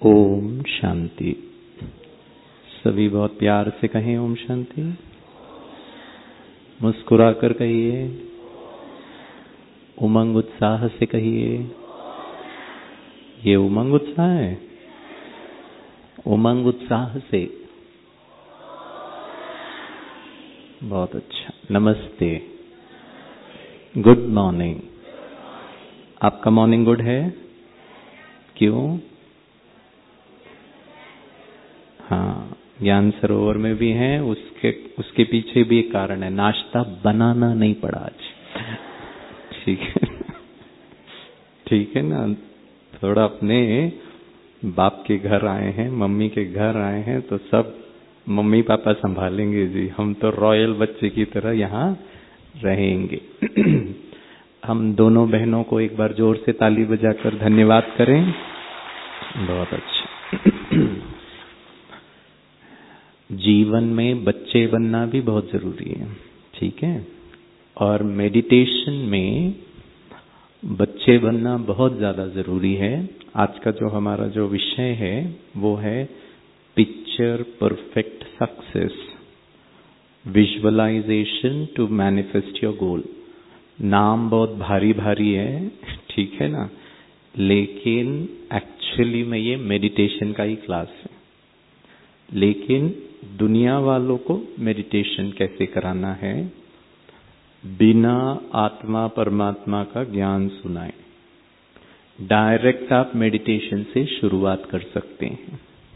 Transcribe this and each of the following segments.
ओम शांति। सभी बहुत प्यार से कहें ओम शांति। मुस्कुराकर कहिए, उमंग उत्साह से कहिए। ये उमंग उत्साह है, उमंग उत्साह से। बहुत अच्छा। नमस्ते, गुड मॉर्निंग। आपका मॉर्निंग गुड है? क्यों? हाँ, ज्ञान सरोवर में भी हैं, उसके पीछे भी एक कारण है, नाश्ता बनाना नहीं पड़ा आज। ठीक है, ठीक है ना। थोड़ा अपने बाप के घर आए हैं, मम्मी के घर आए हैं, तो सब मम्मी पापा संभालेंगे जी। हम तो रॉयल बच्चे की तरह यहाँ रहेंगे। हम दोनों बहनों को एक बार जोर से ताली बजाकर धन्यवाद करें। बहुत अच्छा। जीवन में बच्चे बनना भी बहुत जरूरी है, ठीक है। और मेडिटेशन में बच्चे बनना बहुत ज्यादा जरूरी है। आज का जो हमारा जो विषय है वो है picture perfect success, visualisation to manifest your goal. नाम बहुत भारी भारी है, ठीक है ना, लेकिन एक्चुअली में ये मेडिटेशन का ही क्लास है। लेकिन दुनिया वालों को मेडिटेशन कैसे कराना है, बिना आत्मा परमात्मा का ज्ञान सुनाए। डायरेक्ट आप मेडिटेशन से शुरुआत कर सकते हैं।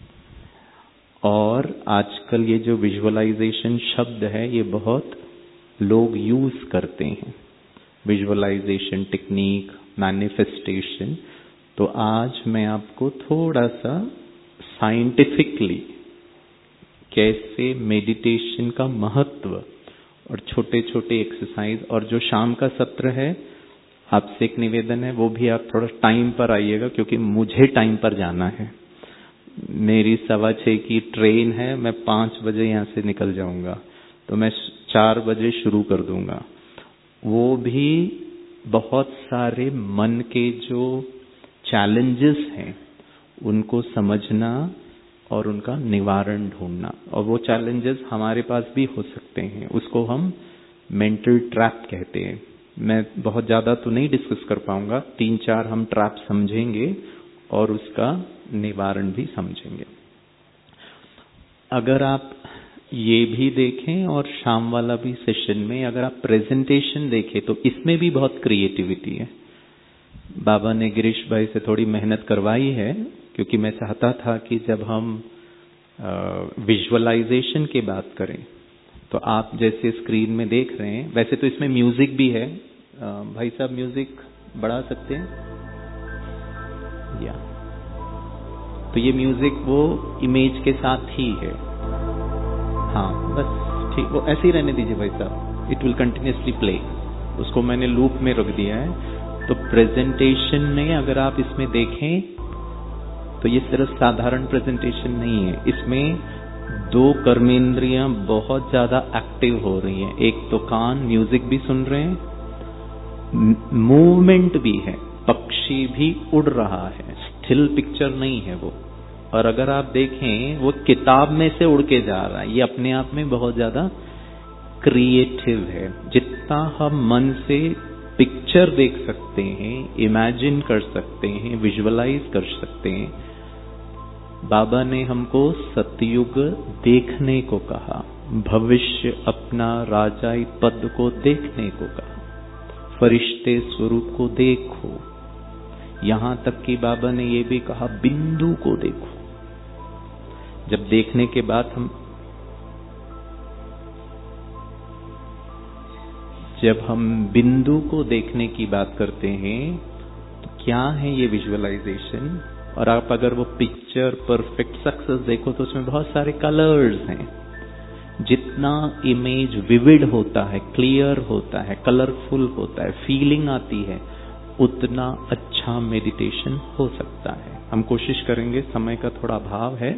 और आजकल ये जो विजुअलाइजेशन शब्द है ये बहुत लोग यूज करते हैं, विजुअलाइजेशन टेक्निक, मैनिफेस्टेशन। तो आज मैं आपको थोड़ा सा साइंटिफिकली कैसे मेडिटेशन का महत्व और छोटे छोटे एक्सरसाइज, और जो शाम का सत्र है आपसे एक निवेदन है, वो भी आप थोड़ा टाइम पर आइएगा, क्योंकि मुझे टाइम पर जाना है। मेरी 6:15 की ट्रेन है, मैं 5 बजे यहाँ से निकल जाऊंगा, तो मैं 4 बजे शुरू कर दूंगा। वो भी बहुत सारे मन के जो चैलेंजेस हैं उनको समझना और उनका निवारण ढूंढना। और वो चैलेंजेस हमारे पास भी हो सकते हैं, उसको हम मेंटल ट्रैप कहते हैं। मैं बहुत ज्यादा तो नहीं डिस्कस कर पाऊंगा, 3-4 हम ट्रैप समझेंगे और उसका निवारण भी समझेंगे। अगर आप ये भी देखें और शाम वाला भी सेशन में अगर आप प्रेजेंटेशन देखें तो इसमें भी बहुत क्रिएटिविटी है। बाबा ने गिरीश भाई से थोड़ी मेहनत करवाई है, क्योंकि मैं चाहता था कि जब हम विजुअलाइजेशन की बात करें तो आप जैसे स्क्रीन में देख रहे हैं, वैसे तो इसमें म्यूजिक भी है। भाई साहब म्यूजिक बढ़ा सकते हैं या? तो ये म्यूजिक वो इमेज के साथ ही है। हाँ बस ठीक, वो ऐसे ही रहने दीजिए भाई साहब, इट विल कंटिन्यूसली प्ले। उसको मैंने लूप में रख दिया है। तो प्रेजेंटेशन में अगर आप इसमें देखें तो ये सिर्फ साधारण प्रेजेंटेशन नहीं है, इसमें 2 कर्मेंद्रियां बहुत ज्यादा एक्टिव हो रही हैं। एक तो कान म्यूजिक भी सुन रहे हैं, मूवमेंट भी है, पक्षी भी उड़ रहा है, स्टिल पिक्चर नहीं है वो। और अगर आप देखें वो किताब में से उड़ के जा रहा है। ये अपने आप में बहुत ज्यादा क्रिएटिव है। जितना हम मन से पिक्चर देख सकते हैं, इमेजिन कर सकते हैं, विजुअलाइज कर सकते हैं। बाबा ने हमको सतयुग देखने को कहा, भविष्य अपना राजाई पद को देखने को कहा, फरिश्ते स्वरूप को देखो। यहां तक कि बाबा ने ये भी कहा बिंदु को देखो। जब देखने के बाद जब हम बिंदु को देखने की बात करते हैं तो क्या है ये विजुअलाइजेशन। और आप अगर वो पिक्चर परफेक्ट सक्सेस देखो तो उसमें बहुत सारे कलर्स हैं। जितना इमेज विविड होता है, क्लियर होता है, कलरफुल होता है, फीलिंग आती है, उतना अच्छा मेडिटेशन हो सकता है। हम कोशिश करेंगे, समय का थोड़ा अभाव है।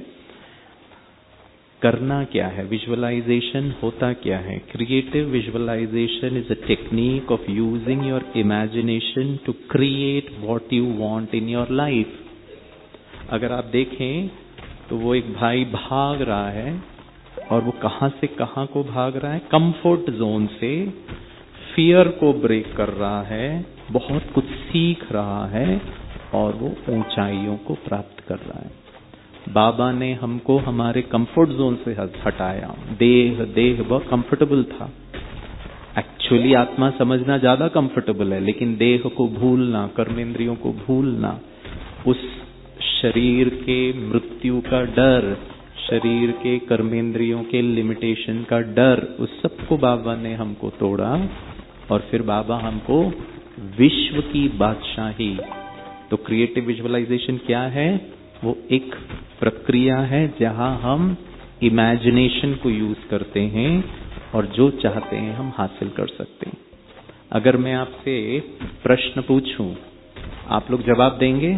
करना क्या है, विजुअलाइजेशन होता क्या है? Creative visualisation is a technique of using your imagination to create what you want in your life. अगर आप देखें तो वो एक भाई भाग रहा है, और वो कहां से कहां को भाग रहा है? कंफर्ट जोन से फियर को ब्रेक कर रहा है, बहुत कुछ सीख रहा है और वो ऊंचाइयों को प्राप्त कर रहा है। बाबा ने हमको हमारे कंफर्ट जोन से हटाया। देह बहुत कंफर्टेबल था। एक्चुअली आत्मा समझना ज्यादा कंफर्टेबल है, लेकिन देह को भूलना, कर्मेंद्रियों को भूलना, उस शरीर के मृत्यु का डर, शरीर के कर्मेंद्रियों के लिमिटेशन का डर, उस सबको बाबा ने हमको तोड़ा। और फिर बाबा हमको विश्व की बादशाही, तो क्रिएटिव विजुअलाइजेशन क्या है? वो एक प्रक्रिया है जहां हम इमेजिनेशन को यूज करते हैं और जो चाहते हैं हम हासिल कर सकते हैं। अगर मैं आपसे प्रश्न पूछूं, आप लोग जवाब देंगे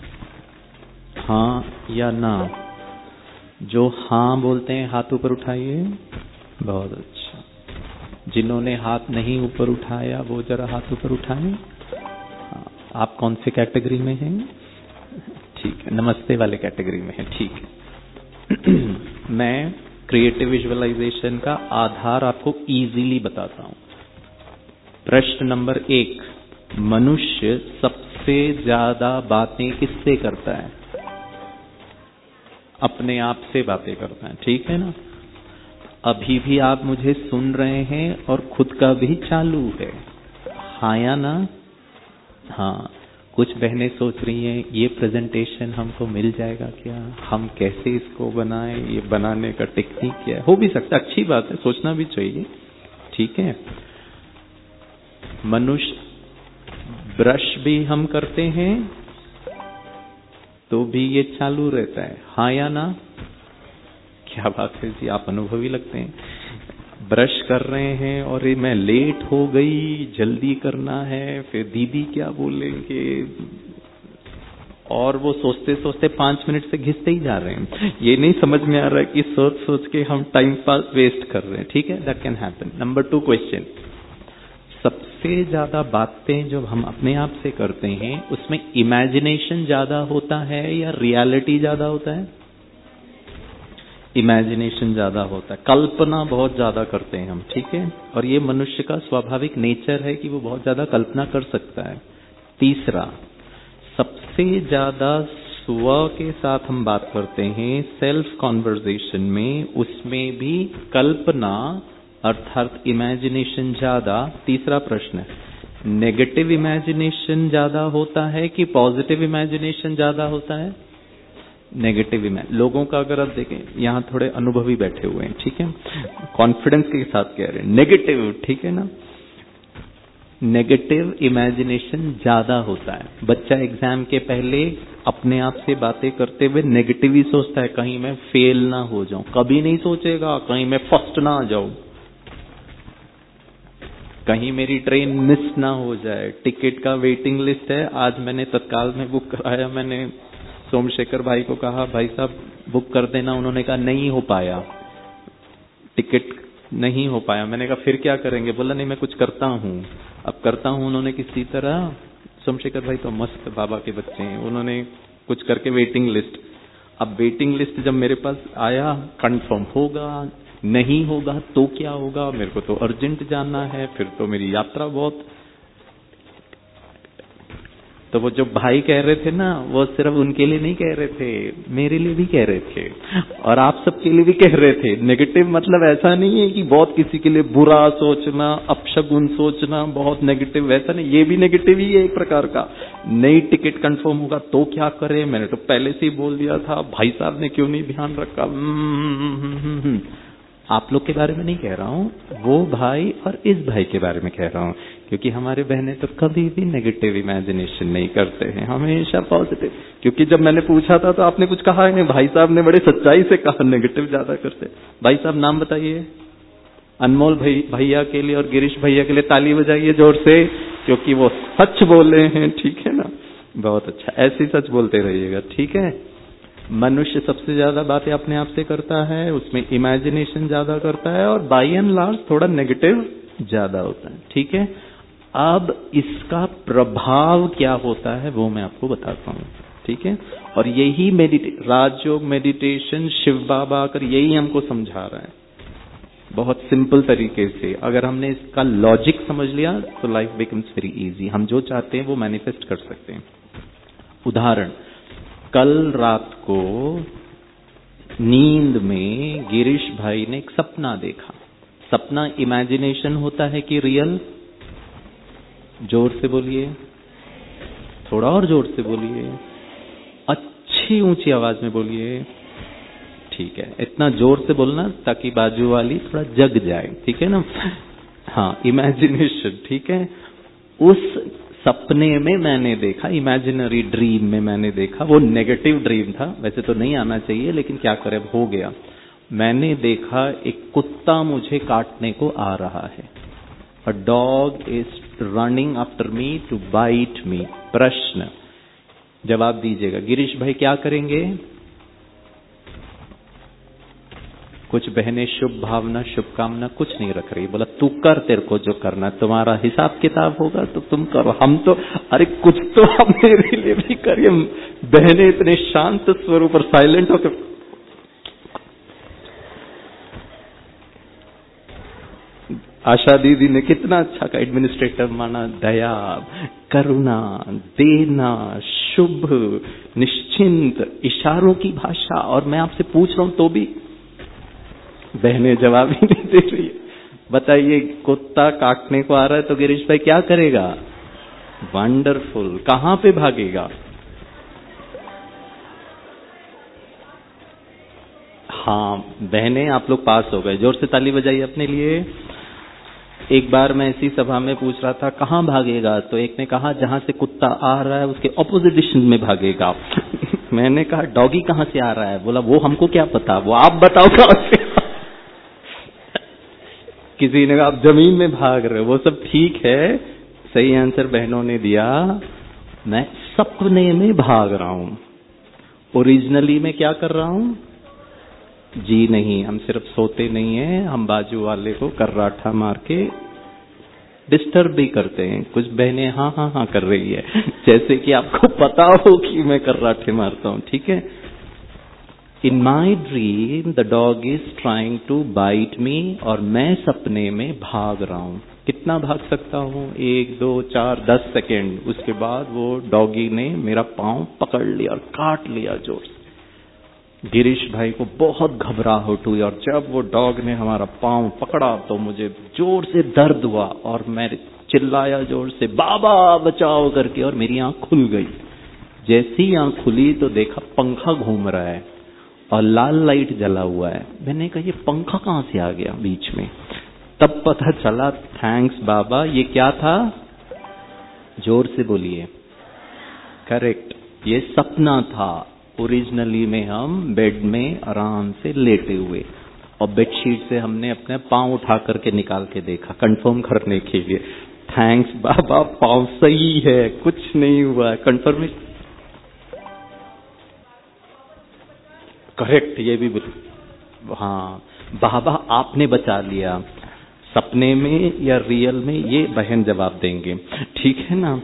हाँ या ना? जो हाँ बोलते हैं हाथ ऊपर उठाइए। बहुत अच्छा। जिन्होंने हाथ नहीं ऊपर उठाया वो जरा हाथ ऊपर उठाएं। आप कौन से कैटेगरी में हैं? ठीक है, नमस्ते वाले कैटेगरी में है। ठीक है। मैं क्रिएटिव विजुअलाइजेशन का आधार आपको इजीली बताता हूं। प्रश्न नंबर 1, मनुष्य सबसे ज्यादा बातें किससे करता है? अपने आप से बातें करता है, ठीक है ना? अभी भी आप मुझे सुन रहे हैं और खुद का भी चालू है, हाँ या ना? हाँ। कुछ बहनें सोच रही हैं ये प्रेजेंटेशन हमको मिल जाएगा क्या, हम कैसे इसको बनाएं, ये बनाने का टेक्निक क्या है? हो भी सकता है, अच्छी बात है, सोचना भी चाहिए, ठीक है। मनुष्य ब्रश भी हम करते हैं तो भी ये चालू रहता है, हाँ या ना? क्या बात है जी, आप अनुभवी लगते हैं। ब्रश कर रहे हैं और ये मैं लेट हो गई, जल्दी करना है, फिर दीदी क्या बोलेंगे, और वो सोचते सोचते 5 मिनट से घिसते ही जा रहे हैं। ये नहीं समझ में आ रहा है कि सोच सोच के हम टाइम पास वेस्ट कर रहे हैं, ठीक है, that can happen. Number 2 question, सबसे ज्यादा बातें जो हम अपने आप से करते हैं उसमें इमेजिनेशन ज्यादा होता है या रियलिटी ज्यादा होता है? इमेजिनेशन ज्यादा होता है, कल्पना बहुत ज्यादा करते हैं हम, ठीक है। और ये मनुष्य का स्वाभाविक नेचर है कि वो बहुत ज्यादा कल्पना कर सकता है। तीसरा, सबसे ज्यादा स्व के साथ हम बात करते हैं सेल्फ कॉन्वर्सेशन में, उसमें भी कल्पना अर्थात इमेजिनेशन ज्यादा। तीसरा प्रश्न है, नेगेटिव इमेजिनेशन ज्यादा होता है कि पॉजिटिव इमेजिनेशन ज्यादा होता है? नेगेटिव लोगों का अगर आप देखें, यहाँ थोड़े अनुभवी बैठे हुए हैं, ठीक है, कॉन्फिडेंस के साथ कह रहे हैं नेगेटिव, ठीक है ना? नेगेटिव इमेजिनेशन ज्यादा होता है। बच्चा एग्जाम के पहले अपने आप से बातें करते हुए नेगेटिव ही सोचता है, कहीं मैं फेल ना हो जाऊं, कभी नहीं सोचेगा कहीं मैं फर्स्ट ना आ जाऊं, कहीं मेरी ट्रेन मिस ना हो जाए। टिकट का वेटिंग लिस्ट है, आज मैंने तत्काल में बुक कराया, मैंने सोमशेखर भाई को कहा भाई साहब बुक कर देना, उन्होंने कहा नहीं हो पाया, टिकट नहीं हो पाया। मैंने कहा फिर क्या करेंगे? बोला नहीं मैं कुछ करता हूँ। अब करता हूँ, उन्होंने किसी तरह, सोमशेखर भाई तो मस्त बाबा के बच्चे हैं, उन्होंने कुछ करके वेटिंग लिस्ट, अब वेटिंग लिस्ट जब मेरे पास आया, कंफर्म होगा नहीं होगा तो क्या होगा, मेरे को तो अर्जेंट जाना है, फिर तो मेरी यात्रा बहुत। तो वो जो भाई कह रहे थे ना, वो सिर्फ उनके लिए नहीं कह रहे थे, मेरे लिए भी कह रहे थे और आप सबके लिए भी कह रहे थे। नेगेटिव मतलब ऐसा नहीं है कि बहुत किसी के लिए बुरा सोचना, अपशगुन सोचना, बहुत नेगेटिव, वैसा नहीं, ये भी नेगेटिव ही है एक प्रकार का। नई टिकट कंफर्म होगा तो क्या करे, मैंने तो पहले से ही बोल दिया था, भाई साहब ने क्यों नहीं ध्यान रखा। आप लोग के बारे में नहीं कह रहा हूँ, वो भाई और इस भाई के बारे में कह रहा हूँ, क्योंकि हमारे बहनें तो कभी भी नेगेटिव इमेजिनेशन नहीं करते हैं, हमेशा पॉजिटिव। क्योंकि जब मैंने पूछा था तो आपने कुछ कहा ही नहीं, भाई साहब ने बड़े सच्चाई से कहा नेगेटिव ज्यादा करते। भाई साहब नाम बताइए, अनमोल भैया के लिए और गिरीश भैया के लिए ताली बजाइए जोर से, क्योंकि वो सच बोले हैं, ठीक है ना? बहुत अच्छा, ऐसे ही सच बोलते रहिएगा, ठीक है। मनुष्य सबसे ज्यादा बातें अपने आप से करता है, उसमें इमेजिनेशन ज्यादा करता है और बाय एंड लार्ज थोड़ा नेगेटिव ज्यादा होता है, ठीक है। अब इसका प्रभाव क्या होता है वो मैं आपको बताता हूँ, ठीक है। और यही राजयोग मेडिटेशन शिव बाबा कर यही हमको समझा रहा है बहुत सिंपल तरीके से। अगर हमने इसका लॉजिक समझ लिया तो लाइफ बिकम्स वेरी इजी। हम जो चाहते हैं वो मैनिफेस्ट कर सकते हैं। उदाहरण, कल रात को नींद में गिरीश भाई ने एक सपना देखा। सपना इमेजिनेशन होता है कि रियल? जोर से बोलिए, थोड़ा और जोर से बोलिए, अच्छी ऊंची आवाज में बोलिए। ठीक है, इतना जोर से बोलना ताकि बाजू वाली थोड़ा जग जाए, ठीक है ना? हाँ, इमेजिनेशन, ठीक है। उस सपने में मैंने देखा, इमेजिनरी ड्रीम में मैंने देखा, वो नेगेटिव ड्रीम था, वैसे तो नहीं आना चाहिए लेकिन क्या करें, हो गया। मैंने देखा एक कुत्ता मुझे काटने को आ रहा है। A dog is running after me to bite me. प्रश्न, जवाब दीजिएगा, गिरीश भाई क्या करेंगे? कुछ बहनें शुभ भावना शुभकामना कुछ नहीं रख रही। बोला तू कर, तेरे को जो करना, तुम्हारा हिसाब किताब होगा तो तुम करो, हम तो अरे कुछ तो हम मेरे लिए भी करिए। बहनें इतने शांत स्वरूप और साइलेंट होकर, आशा दीदी ने कितना अच्छा का एडमिनिस्ट्रेटर माना, दया, करुणा, देना, शुभ, निश्चिंत, इशारों की भाषा। और मैं आपसे पूछ रहा हूं तो भी बहनें जवाब ही नहीं दे रही है। बताइए, कुत्ता काटने को आ रहा है तो गिरीश भाई क्या करेगा? वंडरफुल। कहां पे भागेगा? हाँ बहनें, आप लोग पास हो गए, जोर से ताली बजाइए अपने लिए। एक बार मैं इसी सभा में पूछ रहा था कहां भागेगा, तो एक ने कहा जहां से कुत्ता आ रहा है उसके ऑपोजिट दिशा में भागेगा। मैंने कहा डॉगी कहां से आ रहा है? बोला वो हमको क्या पता, वो आप बताओ कहां से। किसी ने कहा आप जमीन में भाग रहे हो, वो सब ठीक है, सही आंसर बहनों ने दिया। मैं सपने में भाग रहा हूं, ओरिजिनली में क्या कर रहा हूं? जी नहीं, हम सिर्फ सोते नहीं है, हम बाजू वाले को कर्राठा मार के डिस्टर्ब भी करते हैं। कुछ बहनें हाँ हाँ हाँ कर रही है, जैसे कि आपको पता हो कि मैं कर्राठे मारता हूं, ठीक है। In my dream the dog is trying to bite me, और मैं सपने में भाग रहा हूं। कितना भाग सकता हूं? 1 2 4 10 सेकेंड। उसके बाद वो डॉगी ने मेरा पांव पकड़ लिया और काट लिया जोर से। गिरीश भाई को बहुत घबराहट हुई, और जब वो डॉग ने हमारा पांव पकड़ा तो मुझे जोर से दर्द हुआ और मैं चिल्लाया जोर से, बाबा बचाओ करके, और मेरी आंख खुल गई। जैसी आंख खुली तो देखा पंखा घूम रहा है और लाल लाइट जला हुआ है। मैंने कहा ये पंखा कहां से आ गया बीच में? तब पता चला, थैंक्स बाबा, ये क्या था? जोर से बोलिए। करेक्ट, ये सपना था। ओरिजिनली में हम बेड में आराम से लेटे हुए, और बेडशीट से हमने अपने पांव उठा करके निकाल के देखा कंफर्म करने के लिए। थैंक्स बाबा, पांव सही है, कुछ नहीं हुआ, कंफर्मेशन। करेक्ट, ये भी हाँ बाबा आपने बचा लिया। सपने में या रियल में ये बहन जवाब देंगे, ठीक है ना?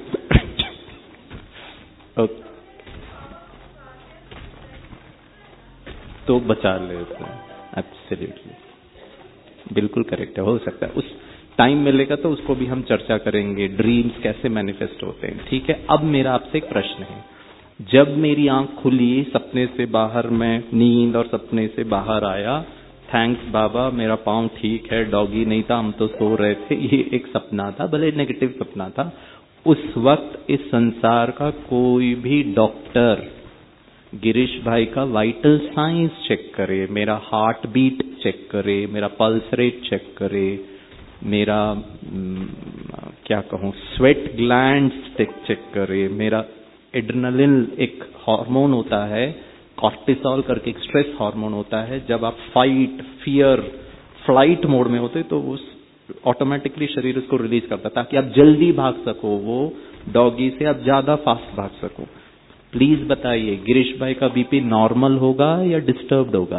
तो बचा लेते हैं, एब्सोल्युटली, बिल्कुल करेक्ट है। हो सकता है उस टाइम मिलेगा तो उसको भी हम चर्चा करेंगे, ड्रीम्स कैसे मैनिफेस्ट होते हैं, ठीक है। अब मेरा आपसे एक प्रश्न है, जब मेरी आंख खुली सपने से बाहर, मैं नींद और सपने से बाहर आया, थैंक्स बाबा मेरा पाँव ठीक है, डॉगी नहीं था, हम तो सो रहे थे, ये एक सपना था, भले नेगेटिव सपना था। उस वक्त इस संसार का कोई भी डॉक्टर गिरीश भाई का वाइटल साइंस चेक करे, मेरा हार्ट बीट चेक करे, मेरा पल्स रेट चेक करे, मेरा क्या कहूँ स्वेट ग्लैंड्स चेक करे, मेरा एड्रेनलिन एक हार्मोन होता है, कॉर्टिसोल करके एक स्ट्रेस हार्मोन होता है, जब आप फाइट, फियर, फ्लाइट मोड में होते तो उस ऑटोमेटिकली शरीर उसको रिलीज करता है ताकि आप जल्दी भाग सको, वो डॉगी से आप ज्यादा फास्ट भाग सको। प्लीज बताइए, गिरीश भाई का बीपी नॉर्मल होगा या डिस्टर्ब्ड होगा?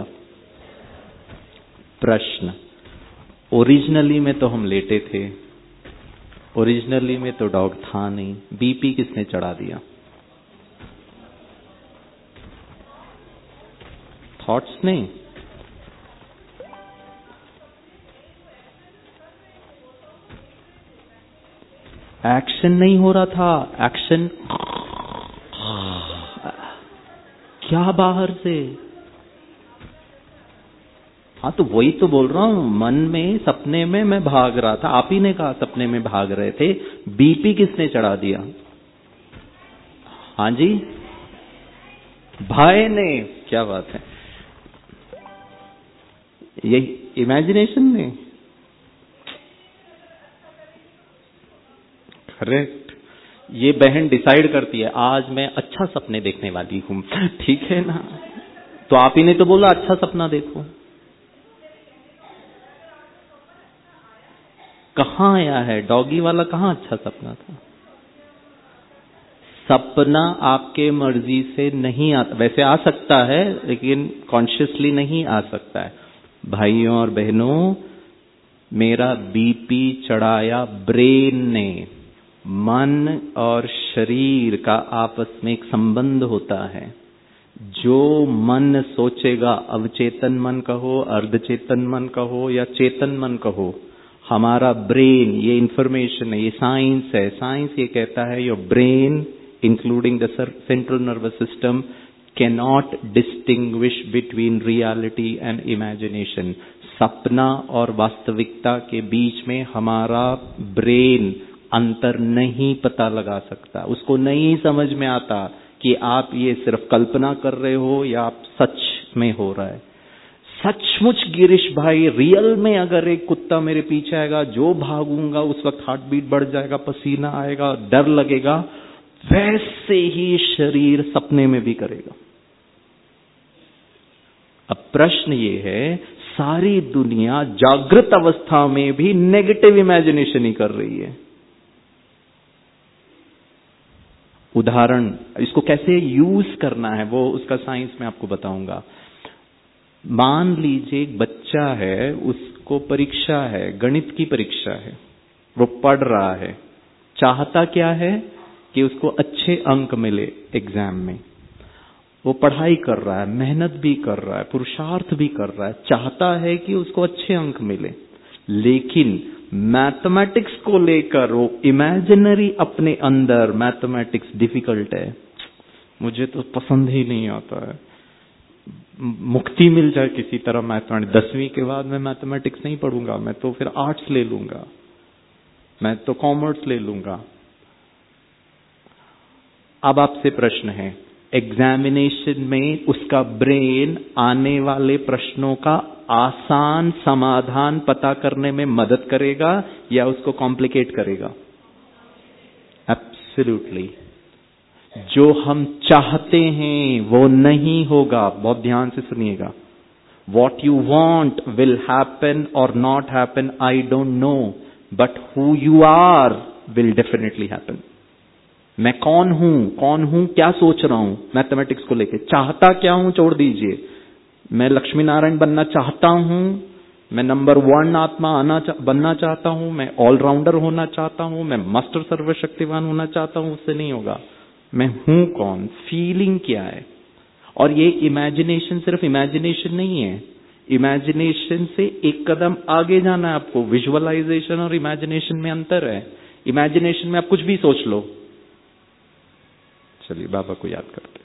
प्रश्न, ओरिजिनली में तो हम लेटे थे, ओरिजिनली में तो डॉग था नहीं, बीपी किसने चढ़ा दिया? थॉट्स ने? एक्शन नहीं हो रहा था, एक्शन क्या बाहर से? हाँ तो वही तो बोल रहा हूं, मन में सपने में मैं भाग रहा था। आप ही ने कहा सपने में भाग रहे थे। बीपी किसने चढ़ा दिया? हाँ जी, भय ने। क्या बात है, यही इमेजिनेशन ने। करेक्ट। ये बहन डिसाइड करती है आज मैं अच्छा सपने देखने वाली हूं, ठीक है ना? तो आप ही ने तो बोला अच्छा सपना देखो। कहाँ आया है डॉगी वाला? कहाँ अच्छा सपना था? सपना आपके मर्जी से नहीं आता, वैसे आ सकता है लेकिन कॉन्शियसली नहीं आ सकता है। भाइयों और बहनों, मेरा बीपी चढ़ाया ब्रेन ने। मन और शरीर का आपस में एक संबंध होता है। जो मन सोचेगा, अवचेतन मन कहो, अर्धचेतन मन कहो या चेतन मन कहो, हमारा ब्रेन, ये इंफॉर्मेशन है, ये साइंस है। साइंस ये कहता है your brain including the central nervous system can not distinguish between reality and imagination. सपना और वास्तविकता के बीच में हमारा ब्रेन अंतर नहीं पता लगा सकता। उसको नहीं समझ में आता कि आप ये सिर्फ कल्पना कर रहे हो या आप सच में हो रहा है। सचमुच गिरीश भाई, रियल में अगर एक कुत्ता मेरे पीछे आएगा, जो भागूंगा उस वक्त हार्ट बीट बढ़ जाएगा, पसीना आएगा, डर लगेगा, वैसे ही शरीर सपने में भी करेगा। अब प्रश्न ये है, सारी दुनिया जागृत अवस्था में भी नेगेटिव इमेजिनेशन ही कर रही है। उदाहरण, इसको कैसे यूज करना है वो उसका साइंस मैं आपको बताऊंगा। मान लीजिए एक बच्चा है, उसको परीक्षा है, गणित की परीक्षा है, वो पढ़ रहा है, चाहता क्या है कि उसको अच्छे अंक मिले एग्जाम में। वो पढ़ाई कर रहा है, मेहनत भी कर रहा है, पुरुषार्थ भी कर रहा है, चाहता है कि उसको अच्छे अंक मिले, लेकिन मैथमेटिक्स को लेकर वो इमेजिनरी अपने अंदर, मैथमेटिक्स डिफिकल्ट है, मुझे तो पसंद ही नहीं आता है, मुक्ति मिल जाए किसी तरह मैथमेटिक्स, 10वीं के बाद मैं मैथमेटिक्स नहीं पढ़ूंगा, मैं तो फिर आर्ट्स ले लूंगा, मैं तो कॉमर्स ले लूंगा। अब आपसे प्रश्न है, एग्जामिनेशन में उसका ब्रेन आने वाले प्रश्नों का आसान समाधान पता करने में मदद करेगा या उसको कॉम्प्लिकेट करेगा? एब्सोल्युटली। जो हम चाहते हैं वो नहीं होगा। बहुत ध्यान से सुनिएगा। What you want will happen और not happen, I don't know, but who you are will definitely happen. मैं कौन हूं, क्या सोच रहा हूं मैथमेटिक्स को लेके, चाहता क्या हूं छोड़ दीजिए। मैं लक्ष्मी नारायण बनना चाहता हूं, मैं नंबर 1 आत्मा बनना चाहता हूं, मैं ऑलराउंडर होना चाहता हूं, मैं मास्टर सर्वशक्तिवान होना चाहता हूं, उससे नहीं होगा। मैं हूं कौन, फीलिंग क्या है। और ये इमेजिनेशन सिर्फ इमेजिनेशन नहीं है, इमेजिनेशन से एक कदम आगे जाना है आपको। विजुअलाइजेशन और इमेजिनेशन में अंतर है। इमेजिनेशन में आप कुछ भी सोच लो। चलिए बाबा को याद करते,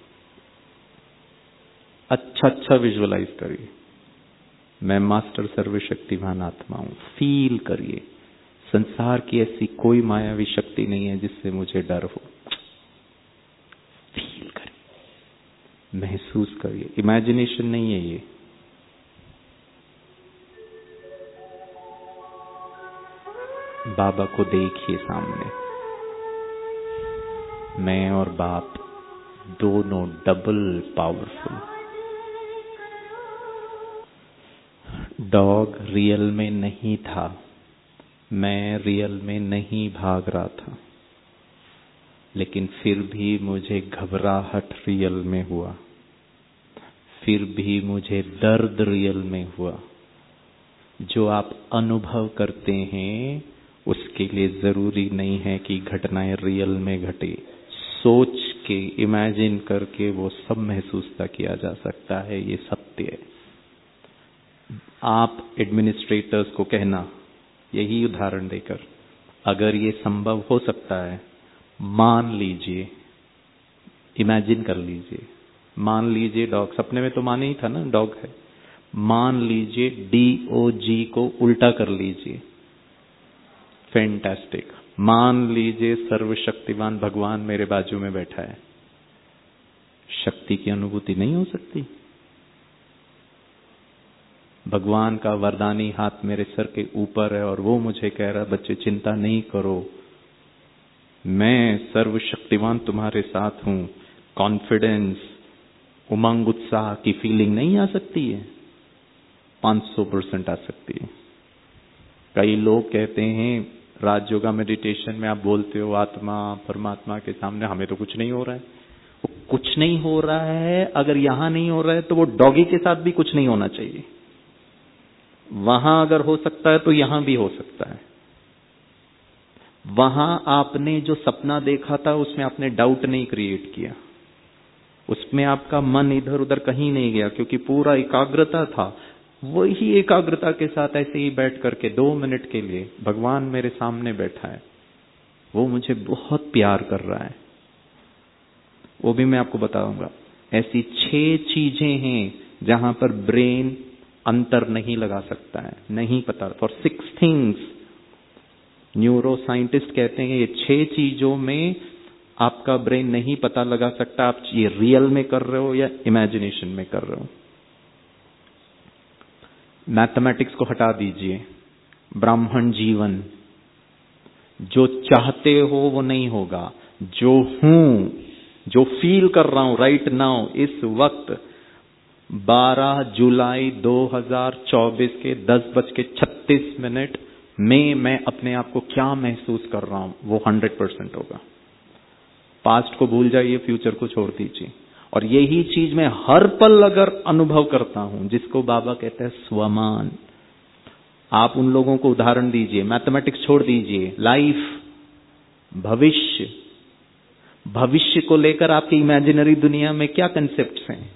अच्छा विजुअलाइज करिए, मैं मास्टर सर्वशक्तिवान आत्मा हूं, फील करिए। संसार की ऐसी कोई मायावी शक्ति नहीं है जिससे मुझे डर हो। फील करिए, महसूस करिए, इमेजिनेशन नहीं है ये। बाबा को देखिए सामने, मैं और बाप दोनों डबल पावरफुल। डॉग रियल में नहीं था, मैं रियल में नहीं भाग रहा था, लेकिन फिर भी मुझे घबराहट रियल में हुआ, फिर भी मुझे दर्द रियल में हुआ। जो आप अनुभव करते हैं उसके लिए जरूरी नहीं है कि घटनाएं रियल में घटे। सोच के, इमेजिन करके वो सब महसूसता किया जा सकता है, ये सत्य है। आप एडमिनिस्ट्रेटर्स को कहना, यही उदाहरण देकर, अगर ये संभव हो सकता है, मान लीजिए, इमेजिन कर लीजिए, मान लीजिए डॉग, सपने में तो माने ही था ना डॉग है, मान लीजिए DOG को उल्टा कर लीजिए, फैंटास्टिक। मान लीजिए सर्वशक्तिमान भगवान मेरे बाजू में बैठा है, शक्ति की अनुभूति नहीं हो सकती? भगवान का वरदानी हाथ मेरे सर के ऊपर है और वो मुझे कह रहा, बच्चे चिंता नहीं करो, मैं सर्वशक्तिमान तुम्हारे साथ हूं। कॉन्फिडेंस, उमंग, उत्साह की फीलिंग नहीं आ सकती है? 500% आ सकती है। कई लोग कहते हैं राजयोगा मेडिटेशन में आप बोलते हो आत्मा परमात्मा के सामने, हमें तो कुछ नहीं हो रहा है। वो कुछ नहीं हो रहा है, अगर यहां नहीं हो रहा है तो वो डॉगी के साथ भी कुछ नहीं होना चाहिए। वहां अगर हो सकता है तो यहां भी हो सकता है। वहां आपने जो सपना देखा था उसमें आपने डाउट नहीं क्रिएट किया, उसमें आपका मन इधर उधर कहीं नहीं गया, क्योंकि पूरा एकाग्रता था। वही एकाग्रता के साथ ऐसे ही बैठ करके 2 मिनट के लिए भगवान मेरे सामने बैठा है, वो मुझे बहुत प्यार कर रहा है, वो भी मैं आपको बताऊंगा। ऐसी 6 चीजें हैं जहां पर ब्रेन अंतर नहीं लगा सकता है, नहीं पता। फॉर 6 थिंग्स, न्यूरो साइंटिस्ट कहते हैं ये 6 चीजों में आपका ब्रेन नहीं पता लगा सकता आप ये रियल में कर रहे हो या इमेजिनेशन में कर रहे हो। मैथमेटिक्स को हटा दीजिए, ब्राह्मण जीवन, जो चाहते हो वो नहीं होगा, जो हूं, जो फील कर रहा हूं राइट नाउ, इस वक्त 12 जुलाई 2024 के 10:36 में मैं अपने आप को क्या महसूस कर रहा हूं, वो 100% होगा। पास्ट को भूल जाइए, फ्यूचर को छोड़ दीजिए। और यही चीज मैं हर पल अगर अनुभव करता हूं, जिसको बाबा कहते हैं स्वमान। आप उन लोगों को उदाहरण दीजिए, मैथमेटिक्स छोड़ दीजिए, लाइफ, भविष्य, भविष्य को लेकर आपकी इमेजिनरी दुनिया में क्या कंसेप्ट्स हैं?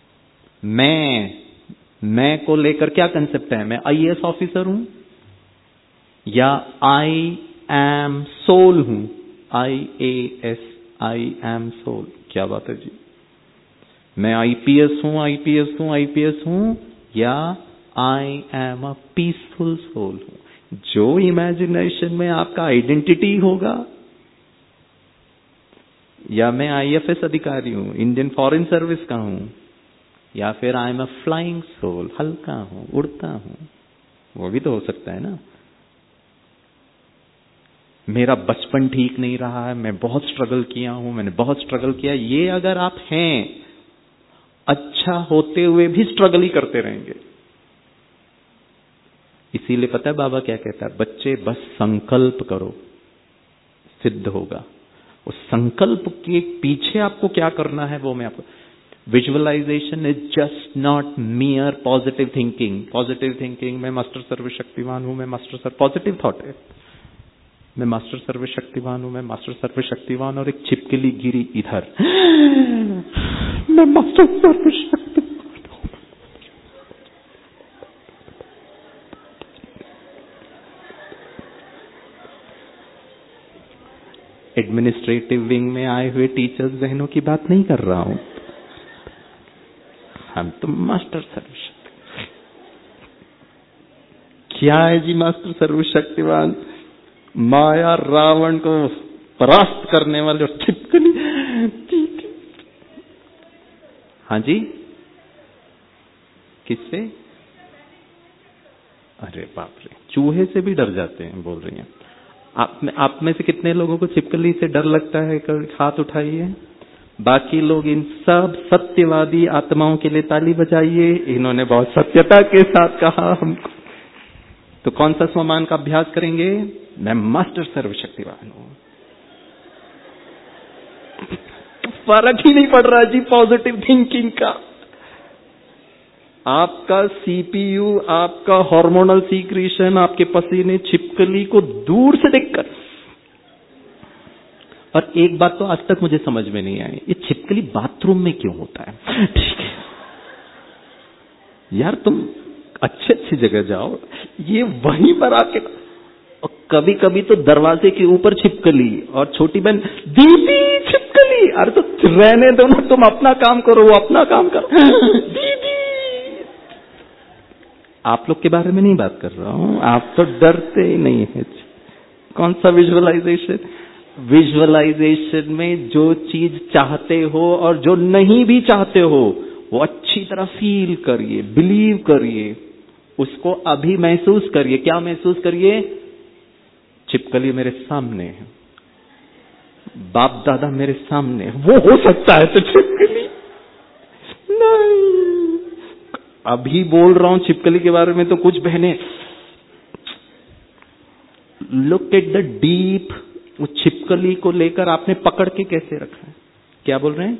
मैं को लेकर क्या कंसेप्ट है? मैं IAS ऑफिसर हूं या आई एम सोल हूं? IAS, आई एम सोल, क्या बात है जी। मैं IPS हूं या I am a peaceful soul हूं? जो इमेजिनेशन में आपका आइडेंटिटी होगा, या मैं IFS अधिकारी हूं, इंडियन फॉरेन सर्विस का हूं, या फिर I am a flying soul, हल्का हूं, उड़ता हूं, वो भी तो हो सकता है ना। मेरा बचपन ठीक नहीं रहा है, मैं बहुत स्ट्रगल किया हूं, मैंने बहुत स्ट्रगल किया, ये अगर आप हैं, अच्छा होते हुए भी स्ट्रगल ही करते रहेंगे। इसीलिए पता है बाबा क्या कहता है, बच्चे बस संकल्प करो, सिद्ध होगा। उस संकल्प के पीछे आपको क्या करना है वो मैं आपको, visualisation is just not mere positive thinking. Positive thinking में मास्टर सर्वशक्तिवान हूं, मैं मास्टर सर, पॉजिटिव थॉट है, मैं मास्टर सर्वशक्तिवान हूं, मैं मास्टर सर्वशक्तिवान, और एक छिपकली गिरी इधर, मैं मास्टर सर्वशक्तिवान हूं। एडमिनिस्ट्रेटिव विंग में आए हुए टीचर्स बहनों की बात नहीं कर रहा हूं, हम तो मास्टर सर्वशक्तिवान। क्या है जी मास्टर सर्वशक्तिवान? माया रावण को परास्त करने वाले और छिपकली। हाँ जी, किससे? अरे बाप रे, चूहे से भी डर जाते हैं बोल रही हैं आप में से कितने लोगों को छिपकली से डर लगता है? हाथ उठाइए। बाकी लोग इन सब सत्यवादी आत्माओं के लिए ताली बजाइए, इन्होंने बहुत सत्यता के साथ कहा हमको। तो कौन सा स्वमान का अभ्यास करेंगे? मैं मास्टर सर्वशक्तिवान हूं। फर्क ही नहीं पड़ रहा जी पॉजिटिव थिंकिंग का। आपका CPU, आपका हार्मोनल सीक्रेशन, आपके पसीने छिपकली को दूर से देखकर, और एक बात तो आज तक मुझे समझ में नहीं आई, ये छिपकली बाथरूम में क्यों होता है? ठीक है यार, तुम अच्छी अच्छी जगह जाओ, ये वहीं पर आके, और कभी कभी तो दरवाजे के ऊपर छिपकली, और छोटी बहन दीदी छिपकली, अरे तो रहने दो ना, तुम अपना काम करो, वो अपना काम करो। दीदी, आप लोग के बारे में नहीं बात कर रहा हूं, आप तो डरते ही नहीं है। कौन सा विजुअलाइजेशन? विजुअलाइजेशन में जो चीज चाहते हो और जो नहीं भी चाहते हो वो अच्छी तरह फील करिए, बिलीव करिए, उसको अभी महसूस करिए। क्या महसूस करिए? छिपकली मेरे सामने है, बाप दादा मेरे सामने, वो हो सकता है तो छिपकली नहीं। अभी बोल रहा हूं छिपकली के बारे में तो कुछ बहने लुक एट द डीप। वो छिपकली को लेकर आपने पकड़ के कैसे रखा है? क्या बोल रहे हैं?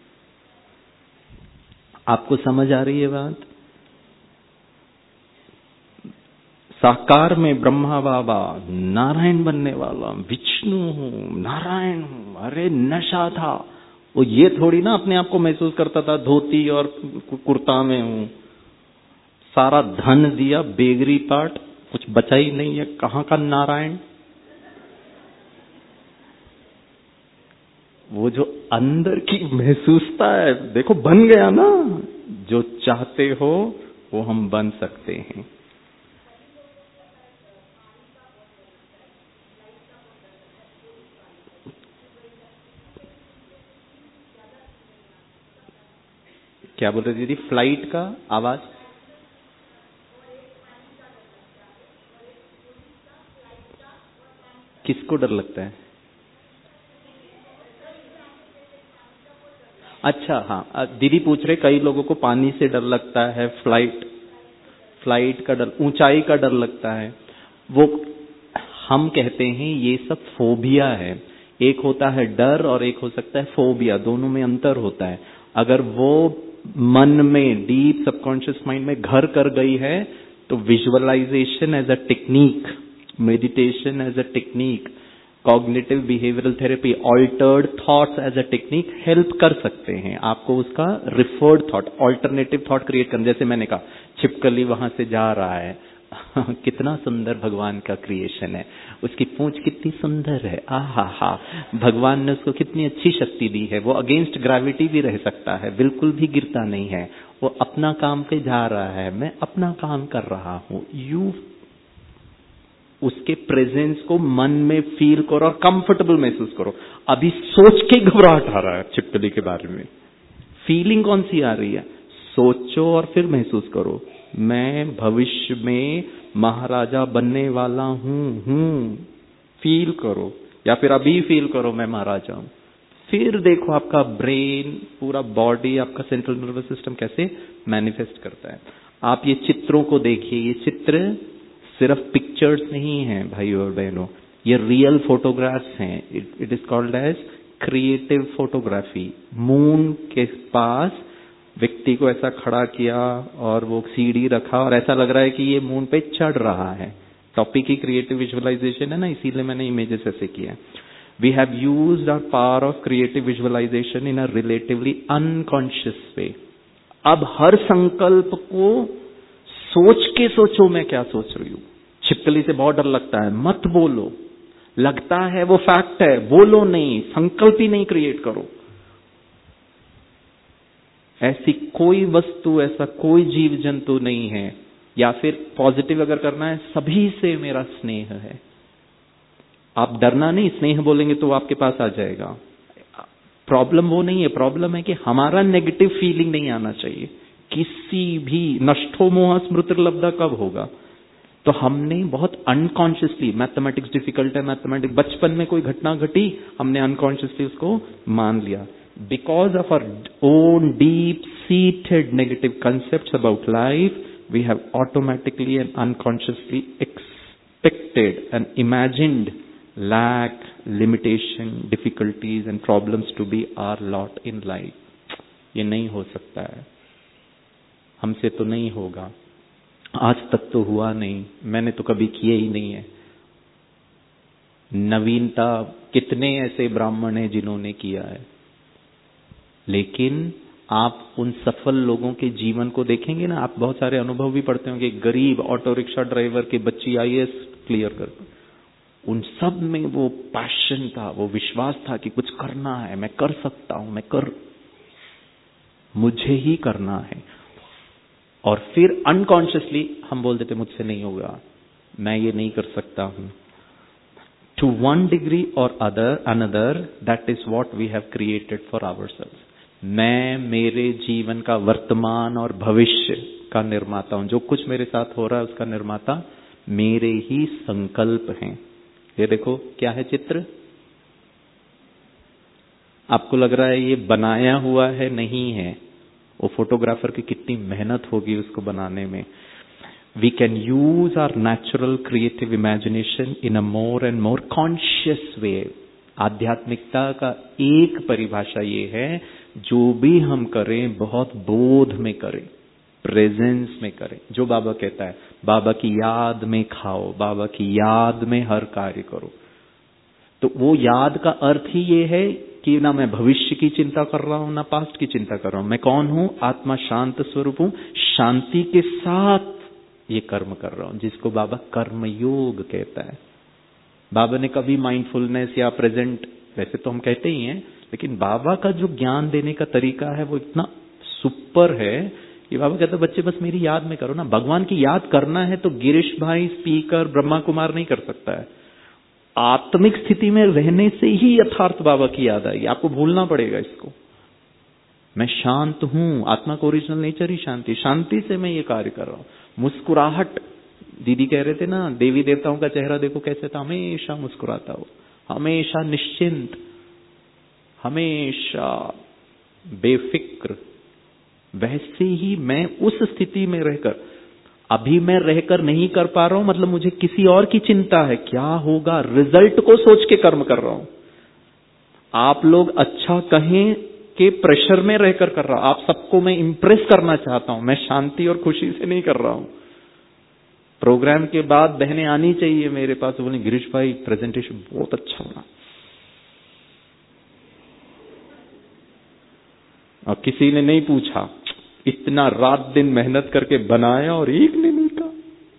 आपको समझ आ रही है बात? साकार में ब्रह्मा बाबा, नारायण बनने वाला, विष्णु हूं, नारायण हूं, अरे नशा था वो। ये थोड़ी ना अपने आप को महसूस करता था धोती और कुर्ता में हूं। सारा धन दिया, बेगरी पाट, कुछ बचा ही नहीं है, कहां का नारायण? वो जो अंदर की महसूसता है, देखो बन गया ना। जो चाहते हो वो हम बन सकते हैं। क्या बोल रहे दीदी? फ्लाइट का आवाज? किसको डर लगता है? अच्छा हाँ, दीदी पूछ रहे कई लोगों को पानी से डर लगता है, फ्लाइट का डर, ऊंचाई का डर लगता है। वो हम कहते हैं ये सब फोबिया है। एक होता है डर और एक हो सकता है फोबिया, दोनों में अंतर होता है। अगर वो मन में, डीप सबकॉन्शियस माइंड में घर कर गई है तो visualisation as a technique, meditation as a technique, cognitive behavioural therapy, altered thoughts as a technique help कर सकते हैं आपको उसका referred thought, alternative thought create करना। जैसे मैंने कहा छिपकली वहां से जा रहा है, कितना सुंदर भगवान का क्रिएशन है, उसकी पूंछ कितनी सुंदर है, आहा हा, भगवान ने उसको कितनी अच्छी शक्ति दी है। वो अगेंस्ट ग्रेविटी भी रह सकता है, बिल्कुल भी गिरता नहीं है, वो अपना काम पे जा रहा है, मैं अपना काम कर रहा हूं। यू उसके प्रेजेंस को मन में फील करो और कंफर्टेबल महसूस करो। अभी सोच के घबराहट आ रहा है छिपकली के बारे में, फीलिंग कौन सी आ रही है? सोचो और फिर महसूस करो, मैं भविष्य में महाराजा बनने वाला हूं। फील करो, या फिर अभी फील करो मैं महाराजा हूं। फिर देखो आपका ब्रेन, पूरा बॉडी, आपका सेंट्रल नर्वस सिस्टम कैसे मैनिफेस्ट करता है। आप ये चित्रों को देखिए, ये चित्र सिर्फ पिक्चर्स नहीं हैं भाइयों और बहनों, ये रियल फोटोग्राफ्स हैं। It is called as creative photography. Moon के पास व्यक्ति को ऐसा खड़ा किया और वो सीढ़ी रखा और ऐसा लग रहा है कि ये मून पे चढ़ रहा है। टॉपिक ही क्रिएटिव विजुअलाइजेशन है ना, इसीलिए मैंने इमेजेस ऐसे किया। We have used our power of creative visualisation in a relatively unconscious way. अब हर संकल्प को सोच के सोचो, मैं क्या सोच रही हूं। छिपकली से बहुत डर लगता है, मत बोलो। लगता है वो फैक्ट है, बोलो नहीं, संकल्प ही नहीं क्रिएट करो। ऐसी कोई वस्तु, ऐसा कोई जीव जंतु नहीं है, या फिर पॉजिटिव अगर करना है, सभी से मेरा स्नेह है। आप डरना नहीं, स्नेह बोलेंगे तो वो आपके पास आ जाएगा। प्रॉब्लम वो नहीं है, प्रॉब्लम है कि हमारा नेगेटिव फीलिंग नहीं आना चाहिए। किसी भी नष्टो मोह स्मृतिर्लब्धा कब होगा? तो हमने बहुत अनकॉन्शियसली, मैथमेटिक्स डिफिकल्ट है, मैथमेटिक्स, बचपन में कोई घटना घटी, हमने अनकॉन्शियसली उसको मान लिया। Because of our own deep-seated negative concepts about life, we have automatically and unconsciously expected and imagined lack, limitation, difficulties and problems to be our lot in life. ये नहीं हो सकता है, हमसे तो नहीं होगा, आज तक तो हुआ नहीं, मैंने तो कभी किए ही नहीं है। नवीनता, कितने ऐसे ब्राह्मण हैं जिन्होंने किया है, लेकिन आप उन सफल लोगों के जीवन को देखेंगे ना, आप बहुत सारे अनुभव भी पढ़ते होंगे। गरीब ऑटो रिक्शा ड्राइवर की बच्ची आईएएस क्लियर कर, उन सब में वो पैशन था, वो विश्वास था कि कुछ करना है, मैं कर सकता हूं, मुझे ही करना है। और फिर अनकॉन्शियसली हम बोल देते मुझसे नहीं होगा, मैं ये नहीं कर सकता हूं। टू वन डिग्री और another, that is what we have created for ourselves. मैं मेरे जीवन का वर्तमान और भविष्य का निर्माता हूं। जो कुछ मेरे साथ हो रहा है उसका निर्माता मेरे ही संकल्प हैं। ये देखो क्या है चित्र, आपको लग रहा है ये बनाया हुआ है, नहीं है। वो फोटोग्राफर की कितनी मेहनत होगी उसको बनाने में। We can use our natural creative imagination in a more and more conscious way. आध्यात्मिकता का एक परिभाषा ये है, जो भी हम करें बहुत बोध में करें, प्रेजेंस में करें। जो बाबा कहता है, बाबा की याद में खाओ, बाबा की याद में हर कार्य करो। तो वो याद का अर्थ ही ये है कि ना मैं भविष्य की चिंता कर रहा हूं, ना पास्ट की चिंता कर रहा हूं। मैं कौन हूं? आत्मा शांत स्वरूप हूं, शांति के साथ ये कर्म कर रहा हूं, जिसको बाबा कर्म योग कहता है। बाबा ने कभी माइंडफुलनेस या प्रेजेंट, वैसे तो हम कहते ही हैं, लेकिन बाबा का जो ज्ञान देने का तरीका है वो इतना सुपर है कि बाबा कहते बच्चे बस मेरी याद में करो ना। भगवान की याद करना है तो गिरीश भाई, स्पीकर, ब्रह्मा कुमार नहीं कर सकता है। आत्मिक स्थिति में रहने से ही यथार्थ बाबा की याद आएगी। आपको भूलना पड़ेगा इसको। मैं शांत हूं, आत्मा को ओरिजिनल नेचर ही शांति, शांति से मैं ये कार्य कर रहा हूं। मुस्कुराहट, दीदी कह रहे थे ना, देवी देवताओं का चेहरा देखो कैसे था, हमेशा मुस्कुराता हो, हमेशा निश्चिंत, हमेशा बेफिक्र। वैसे ही मैं उस स्थिति में रहकर, अभी मैं रहकर नहीं कर पा रहा हूं, मतलब मुझे किसी और की चिंता है, क्या होगा, रिजल्ट को सोच के कर्म कर रहा हूं। आप लोग अच्छा कहें के प्रेशर में रहकर कर रहा हूं, आप सबको मैं इंप्रेस करना चाहता हूं, मैं शांति और खुशी से नहीं कर रहा हूं। प्रोग्राम के बाद बहनें आनी चाहिए मेरे पास, बोले गिरीश भाई प्रेजेंटेशन बहुत अच्छा हुआ, और किसी ने नहीं पूछा, इतना रात दिन मेहनत करके बनाया और एक ने नहीं कहा।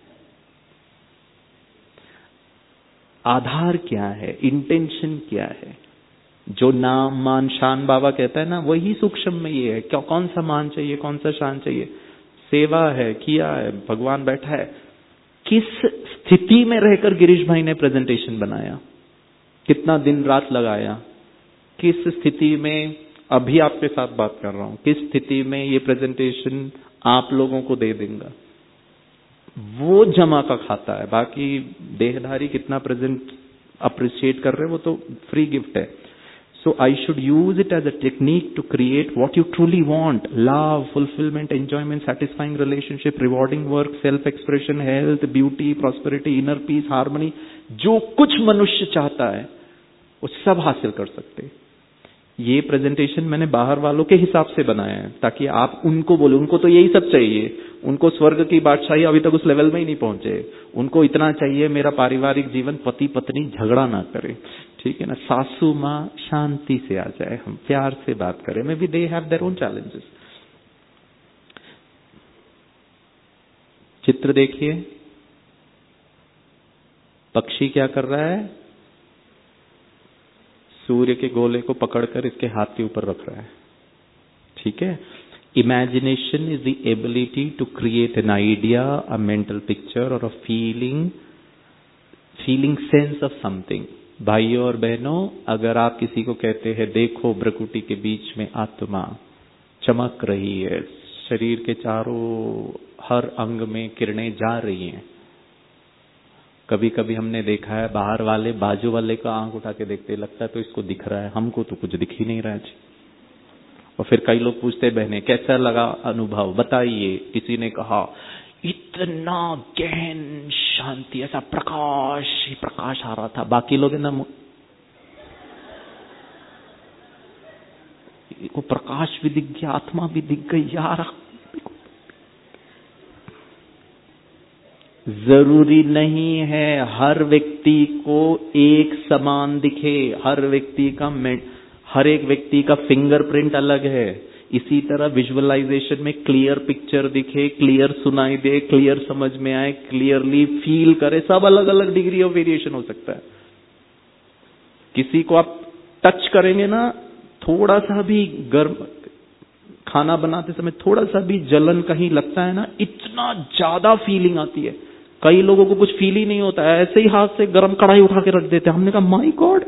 आधार क्या है, इंटेंशन क्या है? जो नाम मान शान बाबा कहता है ना, वही सूक्ष्म में ये है। क्या, कौन सा मान चाहिए, कौन सा शान चाहिए? सेवा है, किया है, भगवान बैठा है। किस स्थिति में रहकर गिरीश भाई ने प्रेजेंटेशन बनाया, कितना दिन रात लगाया, किस स्थिति में अभी आपके साथ बात कर रहा हूं, किस स्थिति में ये प्रेजेंटेशन आप लोगों को दे दूंगा, वो जमा का खाता है। बाकी देहधारी कितना प्रेजेंट अप्रिशिएट कर रहे हैं वो तो फ्री गिफ्ट है। So I should use it as a technique to create what you truly want: love, fulfillment, enjoyment, satisfying relationship, rewarding work, self-expression, health, beauty, prosperity, inner peace, harmony। जो कुछ मनुष्य चाहता है वो सब हासिल कर सकते हैं। ये प्रेजेंटेशन मैंने बाहर वालों के हिसाब से बनाया है, ताकि आप उनको बोले, उनको तो यही सब चाहिए, उनको स्वर्ग की बादशाही अभी तक उस लेवल में ही नहीं पहुंचे, उनको इतना चाहिए मेरा पारिवारिक जीवन पति पत्नी झगड़ा ना करे, ठीक है ना, सासू माँ शांति से आ जाए, हम प्यार से बात करें। Maybe they have their own challenges. चित्र देखिए, पक्षी क्या कर रहा है, सूर्य के गोले को पकड़कर इसके हाथ के ऊपर रख रहा है, ठीक है। Imagination is the ability to create an idea, a mental picture और a feeling sense of something. भाइयों और बहनों, अगर आप किसी को कहते हैं देखो भ्रकुटी के बीच में आत्मा चमक रही है, शरीर के चारों हर अंग में किरणें जा रही हैं। कभी कभी हमने देखा है बाहर वाले बाजू वाले का आंख उठा के देखते, लगता है तो इसको दिख रहा है, हमको तो कुछ दिख ही नहीं रहा है जी। और फिर कई लोग पूछते, बहने कैसा लगा अनुभव बताइए। किसी ने कहा इतना गहन शांति, ऐसा प्रकाश ही प्रकाश आ रहा था। बाकी लोग ना को प्रकाश भी दिख गया, आत्मा भी दिख गई यार। जरूरी नहीं है हर व्यक्ति को एक समान दिखे, हर एक व्यक्ति का फिंगरप्रिंट अलग है। इसी तरह विजुअलाइजेशन में क्लियर पिक्चर दिखे, क्लियर सुनाई दे, क्लियर समझ में आए, क्लियरली फील करे, सब अलग अलग डिग्री ऑफ वेरिएशन हो सकता है। किसी को आप टच करेंगे ना, थोड़ा सा भी गर्म खाना बनाते समय थोड़ा सा भी जलन कहीं लगता है ना, इतना ज्यादा फीलिंग आती है। कई लोगों को कुछ फील ही नहीं होता है, ऐसे ही हाथ से गर्म कढ़ाई उठा के रख देते हैं। हमने कहा my god.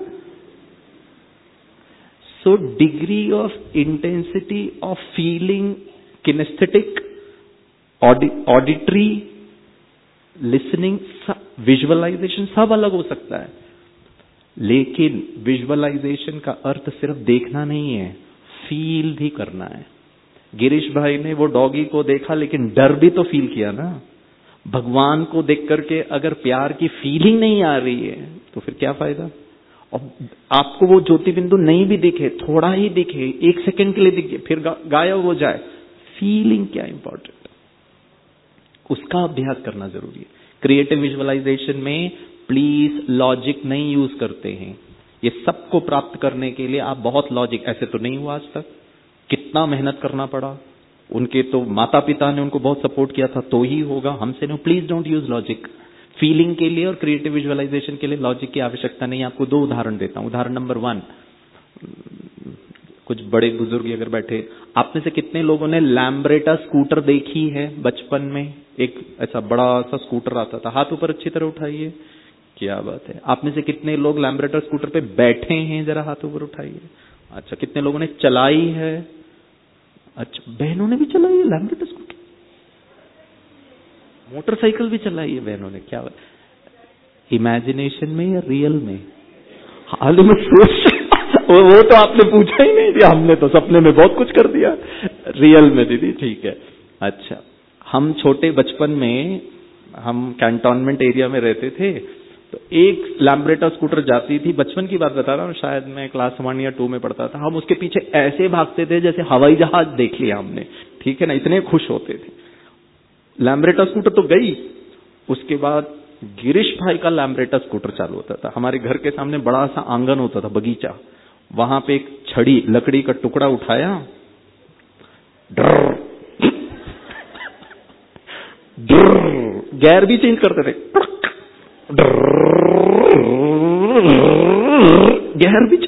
So degree of intensity of feeling, kinaesthetic, auditory, listening, visualisation सब अलग हो सकता है। लेकिन विजुअलाइजेशन का अर्थ सिर्फ देखना नहीं है, फील भी करना है। गिरीश भाई ने वो डॉगी को देखा लेकिन डर भी तो फील किया ना। भगवान को देख करके अगर प्यार की फीलिंग नहीं आ रही है तो फिर क्या फायदा। और आपको वो ज्योति बिंदु नहीं भी दिखे, थोड़ा ही दिखे, 1 सेकंड के लिए दिखे, फिर गायब हो जाए, फीलिंग क्या इंपॉर्टेंट, उसका अभ्यास करना जरूरी है। क्रिएटिव विजुअलाइजेशन में प्लीज लॉजिक नहीं यूज करते हैं। ये सबको प्राप्त करने के लिए आप बहुत लॉजिक, ऐसे तो नहीं हुआ आज तक, कितना मेहनत करना पड़ा। उनके तो माता पिता ने उनको बहुत सपोर्ट किया था तो ही होगा, हमसे नहीं। Please don't use logic. Feeling के लिए और क्रिएटिव विजुअलाइजेशन के लिए लॉजिक की आवश्यकता नहीं। आपको 2 उदाहरण देता हूं। उदाहरण नंबर 1, कुछ बड़े बुजुर्ग अगर बैठे, आप में से कितने लोगों ने लैम्ब्रेटा स्कूटर देखी है बचपन में? एक ऐसा बड़ा सा स्कूटर आता था, हाथ ऊपर अच्छी तरह उठाइए, क्या बात है। आप में से कितने लोग लैम्ब्रेटा स्कूटर पे बैठे हैं? जरा हाथ ऊपर उठाइए। अच्छा, कितने लोगों ने चलाई है? अच्छा, बहनों ने भी चलाई है लैम्ब्रेटा स्कूटर, मोटरसाइकिल भी चलाई है बहनों ने, क्या बात। इमेजिनेशन में या रियल में? हाल में सोच वो तो आपने पूछा ही नहीं, हमने तो सपने में बहुत कुछ कर दिया। रियल में दीदी, ठीक है। अच्छा, हम छोटे बचपन में, हम कैंटोनमेंट एरिया में रहते थे, तो एक लैम्ब्रेटा स्कूटर जाती थी, बचपन की बात बता रहा हूँ, शायद मैं क्लास 1 या 2 में पढ़ता था। हम उसके पीछे ऐसे भागते थे जैसे हवाई जहाज देख लिया हमने, ठीक है ना, इतने खुश होते थे। लैम्ब्रेटा स्कूटर तो गई, उसके बाद गिरीश भाई का लैम्ब्रेटा स्कूटर चालू होता था। हमारे घर के सामने बड़ा सा आंगन होता था, बगीचा, वहां पे एक छड़ी, लकड़ी का टुकड़ा उठाया, गियर भी चेंज करते थे, गियर भी।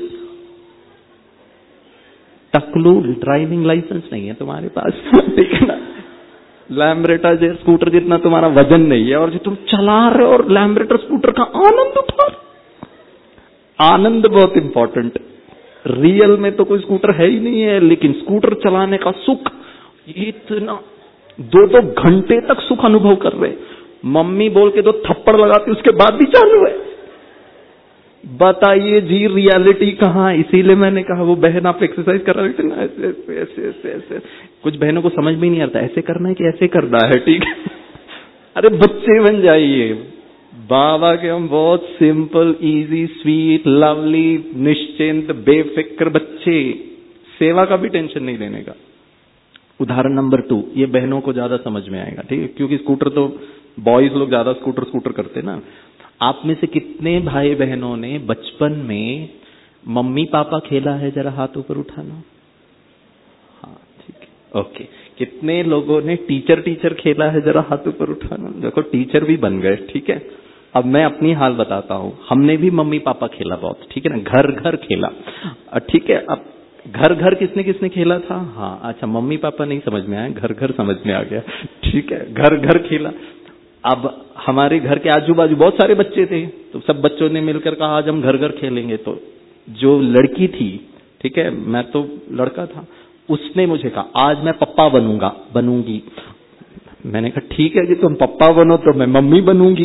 टकलू, ड्राइविंग लाइसेंस नहीं है तुम्हारे पास, ठीक है ना, लैम्ब्रेटा स्कूटर जितना तुम्हारा वजन नहीं है, और जो तुम चला रहे हो और लैम्ब्रेटा स्कूटर का आनंद उठा। आनंद बहुत इंपॉर्टेंट। रियल में तो कोई स्कूटर है ही नहीं है, लेकिन स्कूटर चलाने का सुख, इतना 2-2 घंटे तक सुख अनुभव कर रहे। मम्मी बोल के 2 थप्पड़ लगाती, उसके बाद भी चालू है। बताइए जी, रियलिटी कहाँ है? इसीलिए मैंने कहा वो बहन आप एक्सरसाइज कर रहे थे ना, ऐसे ऐसे ऐसे ऐसे। कुछ बहनों को समझ में नहीं आता ऐसे करना है कि ऐसे करना है, ठीक है। अरे बच्चे बन जाइए। बाबा के हम बहुत सिंपल, इजी, स्वीट, लवली, निश्चिंत, बेफिक्र बच्चे, सेवा का भी टेंशन नहीं लेने का। उदाहरण नंबर 2, ये बहनों को ज्यादा समझ में आएगा, ठीक है, क्योंकि स्कूटर तो बॉयज लोग ज्यादा स्कूटर करते ना। आप में से कितने भाई बहनों ने बचपन में मम्मी पापा खेला है? जरा हाथ ऊपर उठाना। हाँ, ठीक है, ओके। कितने लोगों ने टीचर खेला है? जरा हाथ ऊपर उठाना। देखो, टीचर भी बन गए, ठीक है। अब मैं अपनी हाल बताता हूं, हमने भी मम्मी पापा खेला बहुत, ठीक है ना, घर घर खेला, ठीक है। अब घर घर किसने किसने खेला था? हाँ, अच्छा, मम्मी पापा नहीं समझ में आया, घर घर समझ में आ गया, ठीक है, घर घर खेला। अब हमारे घर के आजू बाजू बहुत सारे बच्चे थे, तो सब बच्चों ने मिलकर कहा आज हम घर घर खेलेंगे। तो जो लड़की थी, ठीक है, मैं तो लड़का था, उसने मुझे कहा आज मैं पप्पा बनूंगी। मैंने कहा ठीक है जी, तुम पप्पा बनो तो मैं मम्मी बनूंगी।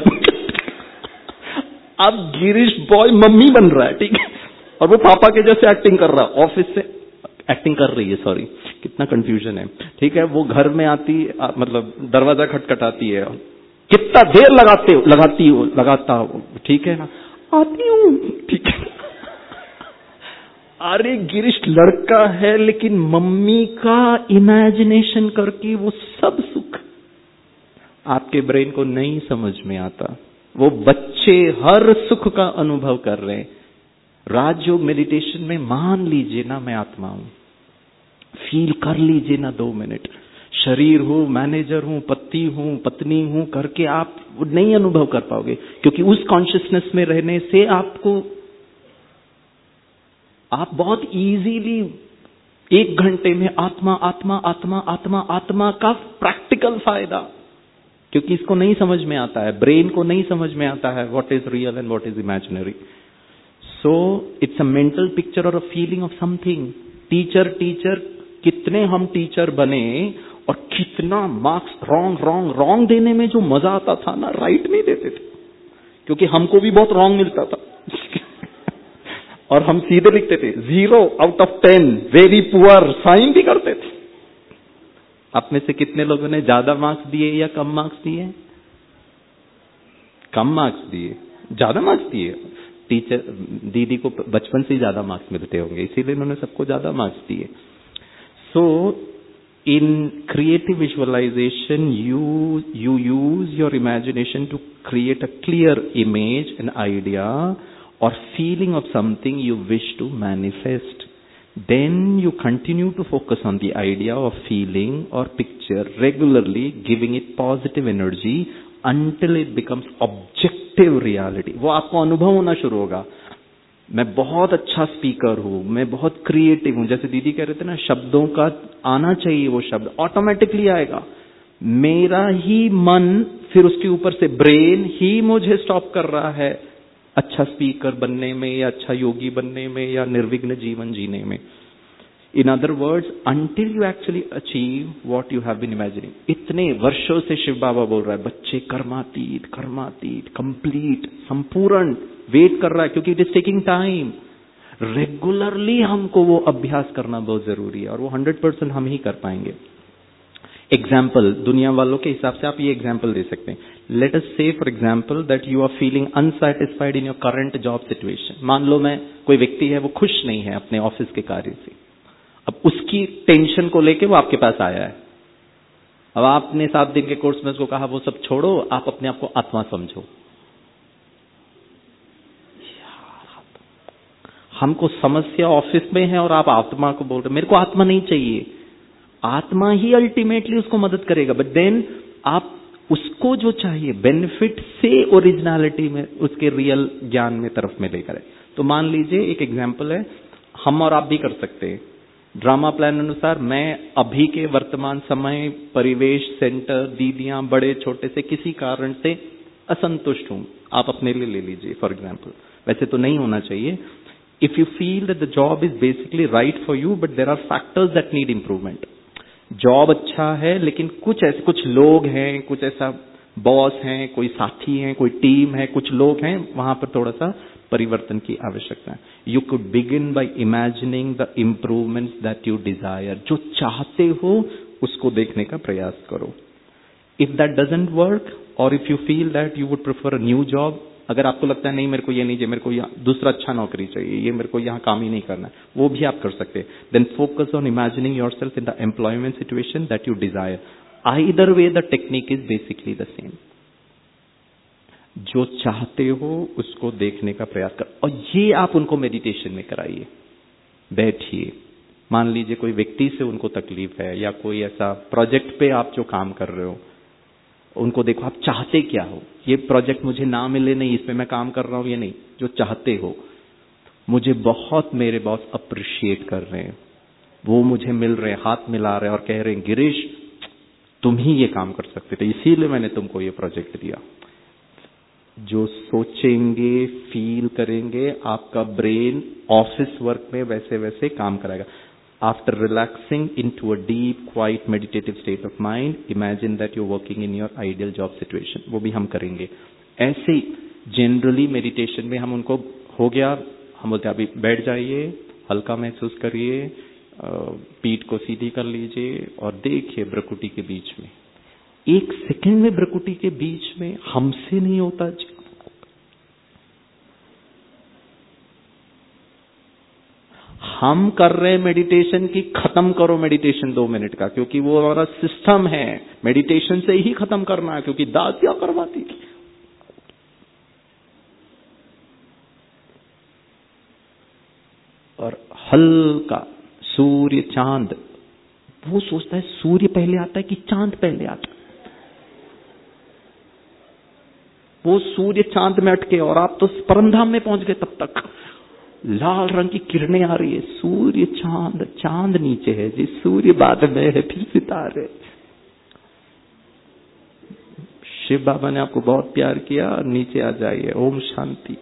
अब गिरीश बॉय मम्मी बन रहा है, ठीक है, और वो पापा के जैसे एक्टिंग कर रहा है, ऑफिस से एक्टिंग कर रही है, सॉरी, कितना कंफ्यूजन है, ठीक है। वो घर में आती, मतलब दरवाजा खटखटाती है, कितना देर लगाता हो, ठीक है ना, आती हूँ, ठीक है। अरे गिरीश लड़का है, लेकिन मम्मी का इमेजिनेशन करके वो सब सुख, आपके ब्रेन को नहीं समझ में आता। वो बच्चे हर सुख का अनुभव कर रहे हैं। राजयोग मेडिटेशन में मान लीजिए ना मैं आत्मा हूं, फील कर लीजिए ना 2 मिनट, शरीर हूं, मैनेजर हूं, पति हूं, पत्नी हूं करके आप नहीं अनुभव कर पाओगे, क्योंकि उस कॉन्शियसनेस में रहने से आप बहुत इजीली 1 घंटे में आत्मा आत्मा आत्मा आत्मा आत्मा का प्रैक्टिकल फायदा, क्योंकि इसको नहीं समझ में आता है, ब्रेन को नहीं समझ में आता है what is real and what is imaginary. So it's a mental picture और a feeling of something. Teacher कितने हम टीचर बने और कितना मार्क्स रॉन्ग देने में जो मजा आता था ना, राइट नहीं देते थे, क्योंकि हमको भी बहुत रॉन्ग मिलता था और हम सीधे लिखते थे 0 out of 10 very poor, sign भी करते थे। आप में से कितने लोगों ने ज्यादा मार्क्स दिए या कम मार्क्स दिए? कम मार्क्स दिए, ज्यादा मार्क्स दिए। टीचर दीदी को बचपन से ही ज्यादा मार्क्स मिलते होंगे, इसीलिए उन्होंने सबको ज्यादा मार्क्स दिए। सो in creative visualization, you use your imagination to create a clear image, an idea or feeling of something you wish to manifest. Then you continue to focus on the idea or feeling or picture regularly, giving it positive energy until it becomes objective reality. वो आपको अनुभव होना शुरू होगा, मैं बहुत अच्छा speaker हूं, मैं बहुत क्रिएटिव हूं। जैसे दीदी कह रहे थे ना, शब्दों का आना चाहिए, वो शब्द ऑटोमेटिकली आएगा। मेरा ही मन, फिर उसके ऊपर से ब्रेन ही मुझे स्टॉप कर रहा है अच्छा स्पीकर बनने में या अच्छा योगी बनने में या निर्विघ्न जीवन जीने में। In other words, until you actually achieve what you have been imagining. इतने वर्षों से शिव बाबा बोल रहा है, बच्चे कर्मातीत कंप्लीट, संपूर्ण वेट कर रहा है, क्योंकि it is taking time. Regularly हमको वो अभ्यास करना बहुत जरूरी है, और वो 100% हम ही कर पाएंगे। एग्जाम्पल, दुनिया वालों के हिसाब से आप ये एग्जाम्पल दे सकते हैं। Let us say for example that you are feeling unsatisfied in your current job situation. मान लो कोई व्यक्ति है, वो खुश नहीं है अपने ऑफिस के कार्य से। अब उसकी टेंशन को लेके वो आपके पास आया है। अब आपने 7 दिन के कोर्स में उसको कहा वो सब छोड़ो, आप अपने आप को आत्मा समझो। हमको समस्या ऑफिस में है और आप आत्मा को बोल रहे, मेरे को आत्मा नहीं चाहिए। आत्मा ही अल्टीमेटली उसको मदद करेगा, बट देन आप उसको जो चाहिए बेनिफिट से ओरिजिनलिटी में, उसके रियल ज्ञान में तरफ में लेकर है। तो मान लीजिए एक एग्जांपल है, हम और आप भी कर सकते हैं। ड्रामा प्लान अनुसार मैं अभी के वर्तमान समय, परिवेश, सेंटर, दीदियां, बड़े छोटे से किसी कारण से असंतुष्ट हूं, आप अपने लिए ले लीजिए फॉर एग्जाम्पल। वैसे तो नहीं होना चाहिए। If you feel that the job is basically right for you, but there are factors that need improvement. Job अच्छा है, लेकिन कुछ लोग हैं, कुछ ऐसा बॉस हैं, कोई साथी हैं, कोई टीम है, कुछ लोग हैं, वहां पर थोड़ा सा परिवर्तन की आवश्यकता है। You could begin by imagining the improvements that you desire. जो चाहते हो उसको देखने का प्रयास करो। If that doesn't work, or if you feel that you would prefer a new job, अगर आपको लगता है नहीं मेरे को ये नहीं चाहिए, मेरे को दूसरा अच्छा नौकरी चाहिए, ये मेरे को यहाँ काम ही नहीं करना है, वो भी आप कर सकते हैं। Then focus on imagining yourself in the employment situation that you desire. Either way the technique is basically the same. जो चाहते हो उसको देखने का प्रयास कर, और ये आप उनको मेडिटेशन में कराइए। बैठिए, मान लीजिए कोई व्यक्ति से उनको तकलीफ है, या कोई ऐसा प्रोजेक्ट पे आप जो काम कर रहे हो, उनको देखो आप चाहते क्या हो। ये प्रोजेक्ट मुझे ना मिले नहीं, इस पे मैं काम कर रहा हूं, ये नहीं, जो चाहते हो। मुझे बहुत मेरे बॉस अप्रिशिएट कर रहे हैं, वो मुझे मिल रहे हैं, हाथ मिला रहे हैं और कह रहे हैं गिरीश तुम ही ये काम कर सकते थे, इसीलिए मैंने तुमको ये प्रोजेक्ट दिया। जो सोचेंगे, फील करेंगे, आपका ब्रेन ऑफिस वर्क में वैसे वैसे काम कराएगा। After relaxing into a deep, quiet, meditative state of mind, imagine that you're working in your ideal job situation. वो भी हम करेंगे। ऐसे जनरली मेडिटेशन में हम उनको हो गया, हम बोलते हैं अभी बैठ जाइए, हल्का महसूस करिए, पीठ को सीधी कर लीजिए और देखिए भ्रुकुटी के बीच में। 1 सेकंड में भ्रुकुटी के बीच में हमसे नहीं होता। हम कर रहे हैं मेडिटेशन की, खत्म करो मेडिटेशन 2 मिनट का, क्योंकि वो हमारा सिस्टम है, मेडिटेशन से ही खत्म करना है, क्योंकि दासियां करवाती थी। और हल्का सूर्य चांद, वो सोचता है सूर्य पहले आता है कि चांद पहले आता है। वो सूर्य चांद में अटके और आप तो परमधाम में पहुंच गए। तब तक लाल रंग की किरणें आ रही है, सूर्य चांद, चांद नीचे है जी, सूर्य बाद में है, फिर सितारे। शिव बाबा ने आपको बहुत प्यार किया, नीचे आ जाइए। ओम शांति।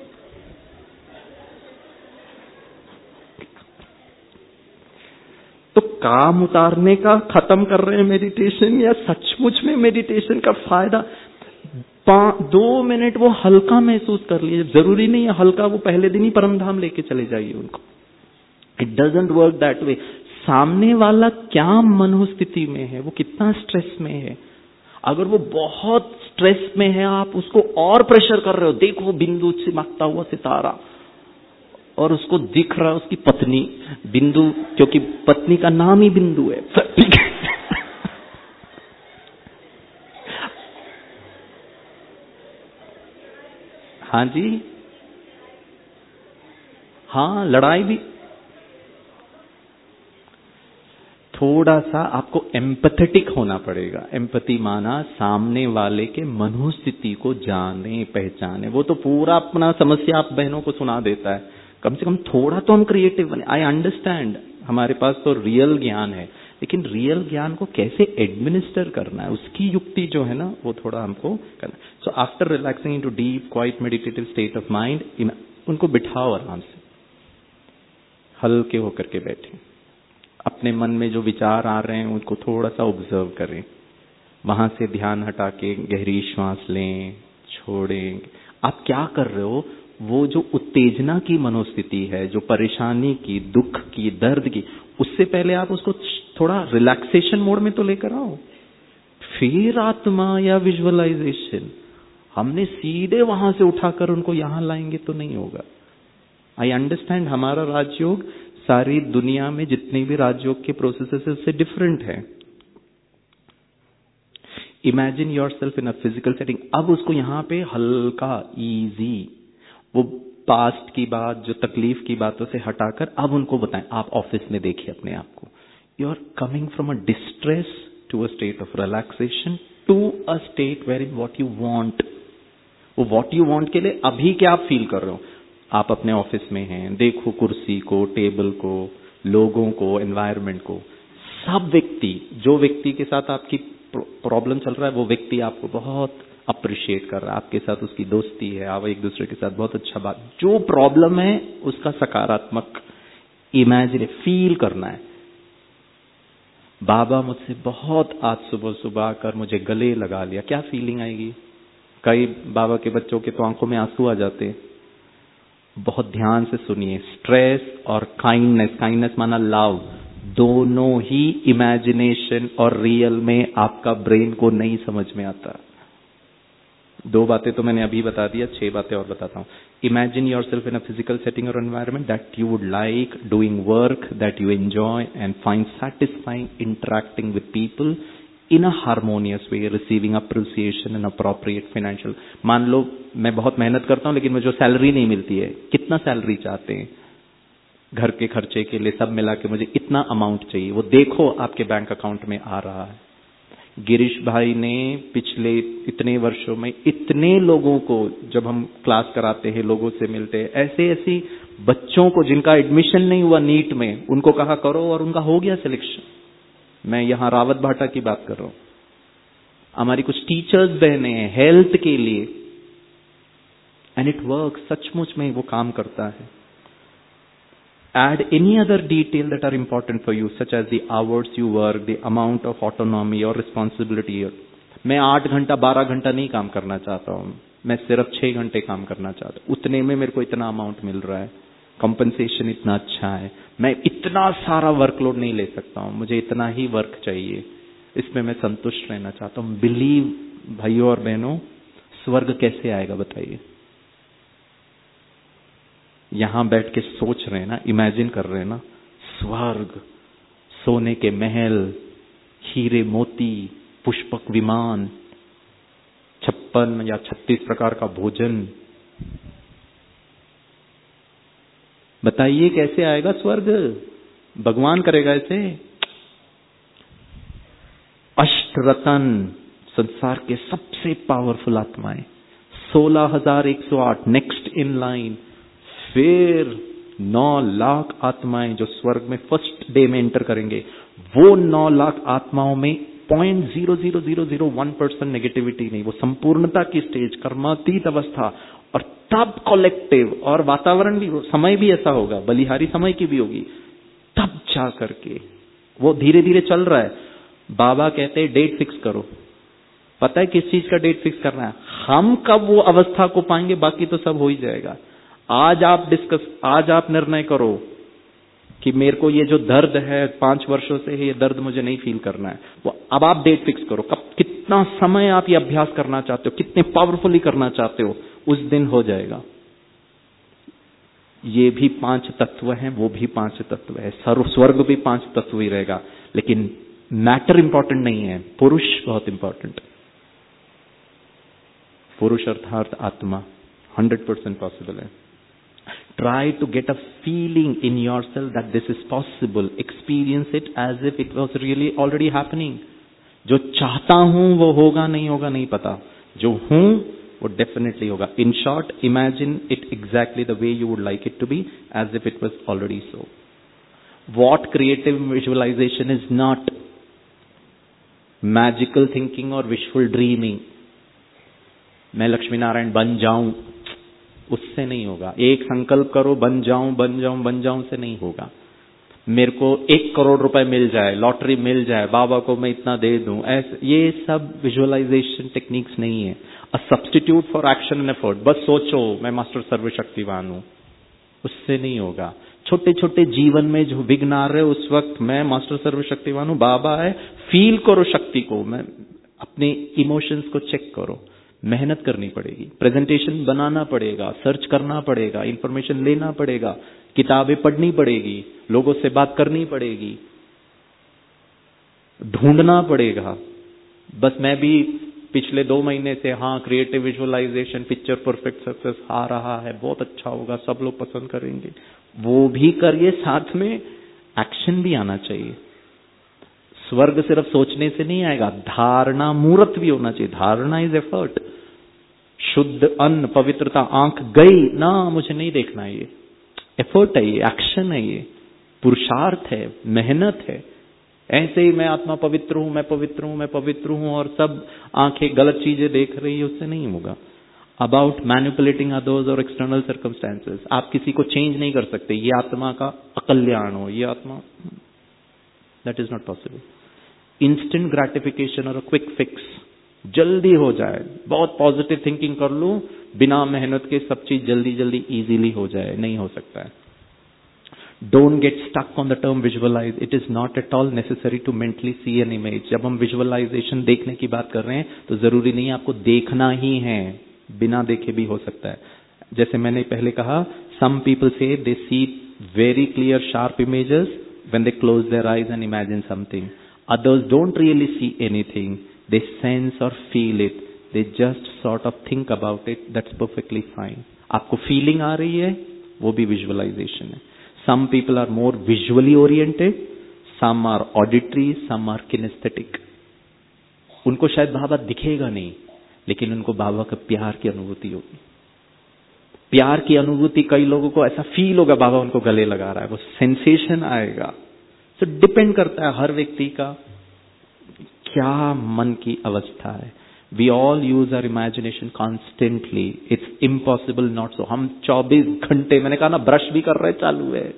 तो काम उतारने का खत्म कर रहे हैं मेडिटेशन, या सचमुच में मेडिटेशन का फायदा 2 मिनट वो हल्का महसूस कर लिए। जरूरी नहीं है हल्का वो पहले दिन ही परमधाम लेके चले जाइए उनको। It doesn't work that way. सामने वाला क्या मनोस्थिति में है, वो कितना स्ट्रेस में है। अगर वो बहुत स्ट्रेस में है, आप उसको और प्रेशर कर रहे हो। देखो बिंदु चमकता हुआ सितारा, और उसको दिख रहा है उसकी पत्नी बिंदु, क्योंकि पत्नी का नाम ही बिंदु है। हाँ जी, हाँ, लड़ाई भी। थोड़ा सा आपको एम्पैथेटिक होना पड़ेगा। एम्पैथी माना सामने वाले के मनोस्थिति को जाने पहचाने। वो तो पूरा अपना समस्या आप बहनों को सुना देता है। कम से कम थोड़ा तो हम क्रिएटिव बने। आई अंडरस्टैंड, हमारे पास तो रियल ज्ञान है, लेकिन रियल ज्ञान को कैसे एडमिनिस्टर करना है, उसकी युक्ति जो है ना, वो थोड़ा हमको करना। So after relaxing into deep quite meditative state of mind, उनको बिठाओ आराम से, हल्के होकर के बैठे। अपने मन में जो विचार आ रहे हैं उनको थोड़ा सा ऑब्जर्व करें। वहां से ध्यान हटा के गहरी श्वास लें, छोड़ें। आप क्या कर रहे हो, वो जो उत्तेजना की मनोस्थिति है, जो परेशानी की, दुख की, दर्द की, उससे पहले आप उसको थोड़ा रिलैक्सेशन मोड में तो लेकर आओ। फिर आत्मा या विजुअलाइजेशन, हमने सीधे वहां से उठाकर उनको यहां लाएंगे तो नहीं होगा। आई अंडरस्टैंड, हमारा राजयोग सारी दुनिया में जितने भी राजयोग के प्रोसेसेस है उससे डिफरेंट है। Imagine yourself in a physical setting. अब उसको यहाँ पे हल्का, इजी, वो पास्ट की बात, जो तकलीफ की बातों से हटाकर अब उनको बताएं। आप ऑफिस में देखिए अपने आप को, you are coming from a distress to a state of relaxation to a state where in what you want. वो वॉट यू वॉन्ट के लिए अभी क्या आप फील कर रहे हो। आप अपने ऑफिस में हैं, देखो कुर्सी को, टेबल को, लोगों को, एनवायरनमेंट को, सब व्यक्ति, जो व्यक्ति के साथ आपकी प्रॉब्लम चल रहा है वो व्यक्ति आपको बहुत अप्रिशिएट कर रहा है, आपके साथ उसकी दोस्ती है, आप एक दूसरे के साथ बहुत अच्छा बात, जो प्रॉब्लम है उसका सकारात्मक इमेजिन फील करना है। बाबा मुझसे बहुत आज सुबह सुबह आकर मुझे गले लगा लिया, क्या फीलिंग आएगी। कई बाबा के बच्चों के तो आंखों में आंसू आ जाते हैं। बहुत ध्यान से सुनिए। स्ट्रेस और काइंडनेस, काइंडनेस माना लव, दोनों ही इमेजिनेशन और रियल में आपका ब्रेन को नहीं समझ में आता। 2 बातें तो मैंने अभी बता दिया, 6 बातें और बताता हूं। Imagine yourself in a physical setting और environment that you would like, doing work that you enjoy and find satisfying, interacting with people in a harmonious way, receiving appreciation and appropriate financial। मान लो मैं बहुत मेहनत करता हूं लेकिन मुझे salary नहीं मिलती है। कितना सैलरी चाहते हैं? घर के खर्चे के लिए सब मिला के मुझे इतना अमाउंट चाहिए, वो देखो आपके बैंक अकाउंट में आ रहा है। गिरीश भाई ने पिछले इतने वर्षों में इतने लोगों को, जब हम क्लास कराते हैं, लोगों से मिलते हैं, ऐसे ऐसी बच्चों को जिनका एडमिशन नहीं हुआ नीट में, उनको कहा करो और उनका हो गया सिलेक्शन। मैं यहां रावत भाटा की बात कर रहा हूं। हमारी कुछ टीचर्स बहने हैं हेल्थ के लिए, एंड इट वर्क, सचमुच में वो काम करता है। Add any other detail that are important for you, such as the hours you work, the amount of autonomy और रिस्पॉन्सिबिलिटी। मैं 8 घंटा 12 घंटा नहीं काम करना चाहता हूं, मैं सिर्फ 6 घंटे काम करना चाहता हूं। उतने में मेरे को इतना अमाउंट मिल रहा है, कंपनसेशन इतना अच्छा है, मैं इतना सारा वर्कलोड नहीं ले सकता हूं, मुझे इतना ही वर्क चाहिए, इसमें मैं संतुष्ट रहना चाहता हूं। बिलीव भाइयों और बहनों, स्वर्ग कैसे आएगा बताइए। यहां बैठ के सोच रहे हैं ना, इमेजिन कर रहे हैं ना, स्वर्ग, सोने के महल, हीरे मोती, पुष्पक विमान, 56 या 36 प्रकार का भोजन। बताइए कैसे आएगा स्वर्ग? भगवान करेगा ऐसे? अष्टरतन, संसार के सबसे पावरफुल आत्माएं, 16,108 नेक्स्ट इन लाइन, फिर 9 लाख आत्माएं जो स्वर्ग में फर्स्ट डे में एंटर करेंगे। वो 9 लाख आत्माओं में 0.00001% नेगेटिविटी नहीं, वो संपूर्णता की स्टेज, कर्मातीत अवस्था। और तब कलेक्टिव और वातावरण भी, समय भी ऐसा होगा, बलिहारी समय की भी होगी। तब जा करके वो धीरे धीरे चल रहा है। बाबा कहते हैं डेट फिक्स करो। पता है किस चीज का डेट फिक्स करना है? हम कब वो अवस्था को पाएंगे, बाकी तो सब हो ही जाएगा। आज आप निर्णय करो कि मेरे को ये जो दर्द है 5 वर्षों से है, ये दर्द मुझे नहीं फील करना है। वो अब आप डेट फिक्स करो, कब, कितना समय आप ये अभ्यास करना चाहते हो, कितने पावरफुली करना चाहते हो, उस दिन हो जाएगा। ये भी 5 तत्व हैं, वो भी 5 तत्व है, स्वर्ग भी 5 तत्व ही रहेगा। लेकिन मैटर इंपॉर्टेंट नहीं है, पुरुष बहुत इंपॉर्टेंट है। पुरुष अर्थात आत्मा 100% पॉसिबल है। Try to get a feeling in yourself that this is possible. Experience it as if it was really already happening. जो चाहता हूं वो होगा, नहीं होगा नहीं पता, जो हूं वो definitely होगा. In short, imagine it exactly the way you would like it to be, as if it was already so. What creative visualization is not magical thinking or wishful dreaming. मैं लक्ष्मी नारायण बन जाऊं, उससे नहीं होगा। एक संकल्प करो, बन जाऊं बन जाऊं बन जाऊं से नहीं होगा। मेरे को 1 करोड़ रुपए मिल जाए, लॉटरी मिल जाए, बाबा को मैं इतना दे दूं, ऐसे ये सब विजुअलाइजेशन टेक्निक्स नहीं है। A substitute for action and effort. बस सोचो मैं मास्टर सर्वशक्तिवान हूं, उससे नहीं होगा। छोटे छोटे जीवन में जो विघ्न आ रहे, उस वक्त मैं मास्टर सर्वशक्तिवान हूं, बाबा है, फील करो शक्ति को, मैं अपने इमोशंस को चेक करो। मेहनत करनी पड़ेगी, प्रेजेंटेशन बनाना पड़ेगा, सर्च करना पड़ेगा, इंफॉर्मेशन लेना पड़ेगा, किताबें पढ़नी पड़ेगी, लोगों से बात करनी पड़ेगी, ढूंढना पड़ेगा। बस मैं भी पिछले 2 महीने से creative visualisation, picture perfect success आ रहा है, बहुत अच्छा होगा, सब लोग पसंद करेंगे, वो भी करिए, साथ में एक्शन भी आना चाहिए। स्वर्ग सिर्फ सोचने से नहीं आएगा, धारणा मूर्त भी होना चाहिए। धारणा इज एफर्ट। शुद्ध अन्न, पवित्रता, आंख गई ना, मुझे नहीं देखना, ये एफर्ट है, ये एक्शन है, ये पुरुषार्थ है, मेहनत है। ऐसे ही मैं आत्मा पवित्र हूं, मैं पवित्र हूं, मैं पवित्र हूं, और सब आंखें गलत चीजें देख रही है, उससे नहीं होगा। अबाउट मैनिपुलेटिंग अदर्स और एक्सटर्नल सर्कमस्टेंसेस। आप किसी को चेंज नहीं कर सकते, ये आत्मा का अकल्याण हो, ये आत्मा, that is not possible. Instant gratification और क्विक फिक्स, जल्दी हो जाए, बहुत पॉजिटिव थिंकिंग कर लूं, बिना मेहनत के सब चीज जल्दी जल्दी इजीली हो जाए, नहीं हो सकता है। Don't get stuck on the term visualise. It is not at all necessary to mentally see an image. जब हम विजुअलाइजेशन देखने की बात कर रहे हैं तो जरूरी नहीं आपको देखना ही है, बिना देखे भी हो सकता है। जैसे मैंने पहले कहा, सम पीपल से they see very clear sharp images when they close their eyes and imagine something. Others don't really see anything. They sense or feel it. They just sort of think about it. That's perfectly fine. आपको feeling आ रही है, वो भी visualisation है। Some people are more visually oriented, some are auditory, some are kinesthetic. उनको शायद बाबा दिखेगा नहीं, लेकिन उनको बाबा का प्यार की अनुभूति होगी। प्यार की अनुभूति, कई लोगों को ऐसा फील होगा बाबा उनको गले लगा रहा है, वो सेंसेशन आएगा। तो डिपेंड करता है हर व्यक्ति का क्या मन की अवस्था है। We all use our imagination constantly, it's impossible not so. हम 24 घंटे, मैंने कहा ना, ब्रश भी कर रहे चालू है,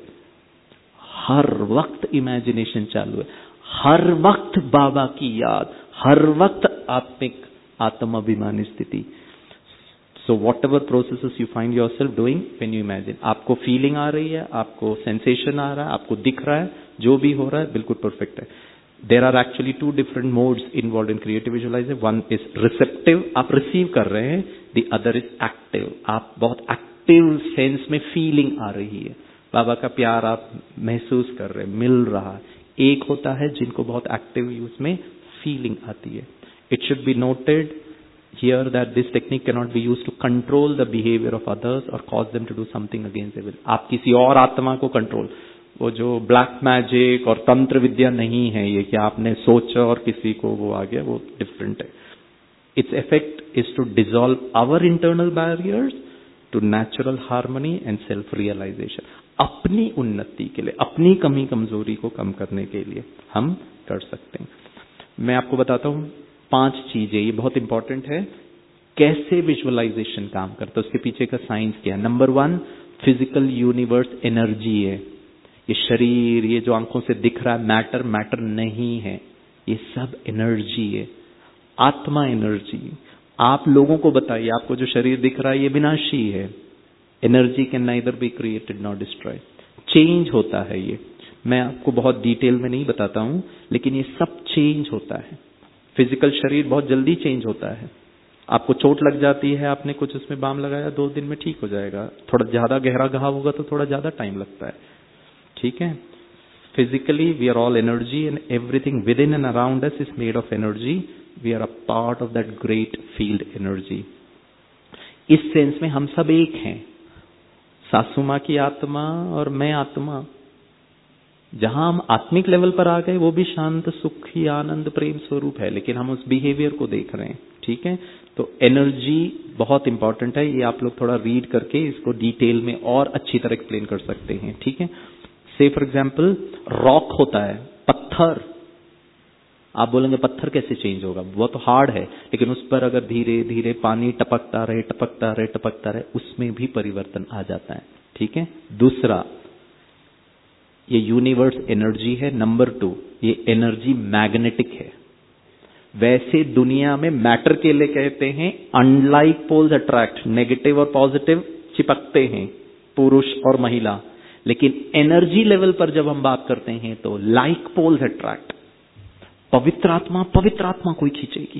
हर वक्त इमेजिनेशन चालू है, हर वक्त बाबा की याद, हर वक्त आत्मिक आत्माभिमानी स्थिति। So whatever processes you find yourself doing when you imagine, आपको फीलिंग आ रही है, आपको सेंसेशन आ रहा है, आपको दिख रहा है, जो भी हो रहा है बिल्कुल परफेक्ट है। There are actually 2 different modes involved in creative visualization. One is receptive, आप रिसीव कर रहे हैं, the other is active, आप बहुत एक्टिव सेंस में फीलिंग आ रही है। बाबा का प्यार आप महसूस कर रहे, मिल रहा है। एक होता है जिनको बहुत एक्टिव यूज में फीलिंग आती है। It should be noted here that this technique can not be used to control the behaviour of others और cause them to do something against their will. आप किसी और आत्मा को कंट्रोल, वो जो ब्लैक मैजिक और तंत्र विद्या नहीं है ये कि आपने सोचा और किसी को वो आ गया, वो डिफरेंट है। Its effect is to dissolve our internal barriers to natural harmony and self realisation. अपनी उन्नति के लिए, अपनी कमी कमजोरी को कम करने के लिए हम कर सकते हैं। मैं आपको बताता हूं 5 चीजें, ये बहुत इंपॉर्टेंट है, कैसे विजुअलाइजेशन काम करता है, उसके पीछे का साइंस क्या है। नंबर 1, फिजिकल यूनिवर्स एनर्जी है। ये शरीर, ये जो आंखों से दिख रहा है मैटर नहीं है, ये सब एनर्जी है। आत्मा एनर्जी। आप लोगों को बताइए, आपको जो शरीर दिख रहा है ये विनाशी है। Energy can neither be created not destroy. Change होता है ये, मैं आपको बहुत डिटेल में नहीं बताता हूं, लेकिन ये सब चेंज होता है। फिजिकल शरीर बहुत जल्दी चेंज होता है। आपको चोट लग जाती है, आपने कुछ उसमें बाम लगाया, 2 दिन में ठीक हो जाएगा। थोड़ा ज्यादा गहरा घाव होगा तो थोड़ा ज्यादा टाइम लगता है, ठीक है। Physically, we are all energy and everything within and around us is made of energy. We are a part of that great field energy. इस सेंस में हम सब एक हैं। सासू माँ की आत्मा और मैं आत्मा, जहां हम आत्मिक लेवल पर आ गए वो भी शांत सुखी आनंद प्रेम स्वरूप है, लेकिन हम उस बिहेवियर को देख रहे हैं, ठीक है। तो एनर्जी बहुत इंपॉर्टेंट है, ये आप लोग थोड़ा रीड करके इसको डिटेल में और अच्छी तरह एक्सप्लेन कर सकते हैं, ठीक है। से फॉर एग्जाम्पल रॉक होता है, पत्थर। आप बोलेंगे पत्थर कैसे चेंज होगा, वो तो हार्ड है, लेकिन उस पर अगर धीरे धीरे पानी टपकता रहे टपकता रहे टपकता रहे, उसमें भी परिवर्तन आ जाता है, ठीक है। दूसरा, ये यूनिवर्स एनर्जी है। नंबर 2, ये एनर्जी मैग्नेटिक है। वैसे दुनिया में मैटर के लिए कहते हैं अनलाइक पोल्स अट्रैक्ट, नेगेटिव और पॉजिटिव चिपकते हैं, पुरुष और महिला। लेकिन एनर्जी लेवल पर जब हम बात करते हैं तो लाइक पोल्स अट्रैक्ट। पवित्र आत्मा कोई खींचेगी,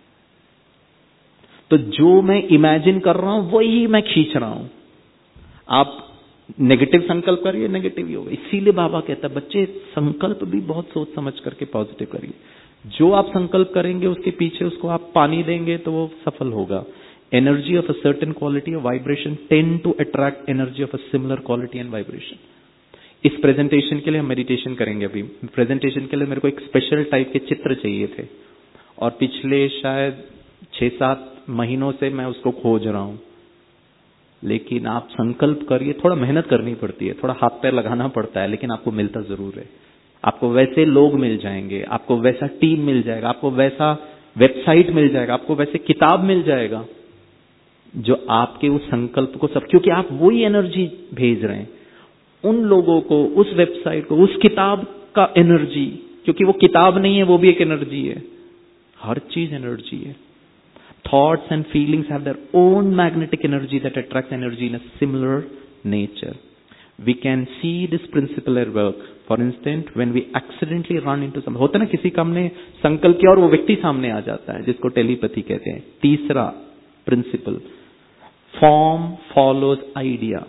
तो जो मैं इमेजिन कर रहा हूं वही मैं खींच रहा हूं। आप नेगेटिव संकल्प करिए, नेगेटिव ही होगा। इसीलिए बाबा कहता है बच्चे संकल्प भी बहुत सोच समझ करके पॉजिटिव करिए। जो आप संकल्प करेंगे उसके पीछे उसको आप पानी देंगे तो वो सफल होगा। Energy of a certain quality of vibration tend to attract energy of a similar quality and vibration. इस प्रेजेंटेशन के लिए हम मेडिटेशन करेंगे। अभी प्रेजेंटेशन के लिए मेरे को एक स्पेशल टाइप के चित्र चाहिए थे, और पिछले शायद 6-7 महीनों से मैं उसको खोज रहा हूं। लेकिन आप संकल्प करिए, थोड़ा मेहनत करनी पड़ती है, थोड़ा हाथ पैर लगाना पड़ता है, लेकिन आपको मिलता जरूर है। आपको वैसे लोग मिल जाएंगे, आपको वैसा टीम मिल जाएगा, आपको वैसा वेबसाइट मिल जाएगा, आपको वैसे किताब मिल जाएगा जो आपके उस संकल्प को सब, क्योंकि आप वही एनर्जी भेज रहे हैं उन लोगों को, उस वेबसाइट को, उस किताब का एनर्जी, क्योंकि वो किताब नहीं है, वो भी एक एनर्जी है। हर चीज एनर्जी है। Thoughts and feelings have their own magnetic energy that attracts energy in a similar nature. We can see this principle at work. For instance, when we accidentally run into some, होता है ना, किसी का हमने संकल्प किया और वो व्यक्ति सामने आ जाता है, जिसको टेलीपैथी कहते हैं। तीसरा प्रिंसिपल, फॉर्म फॉलोज आइडिया।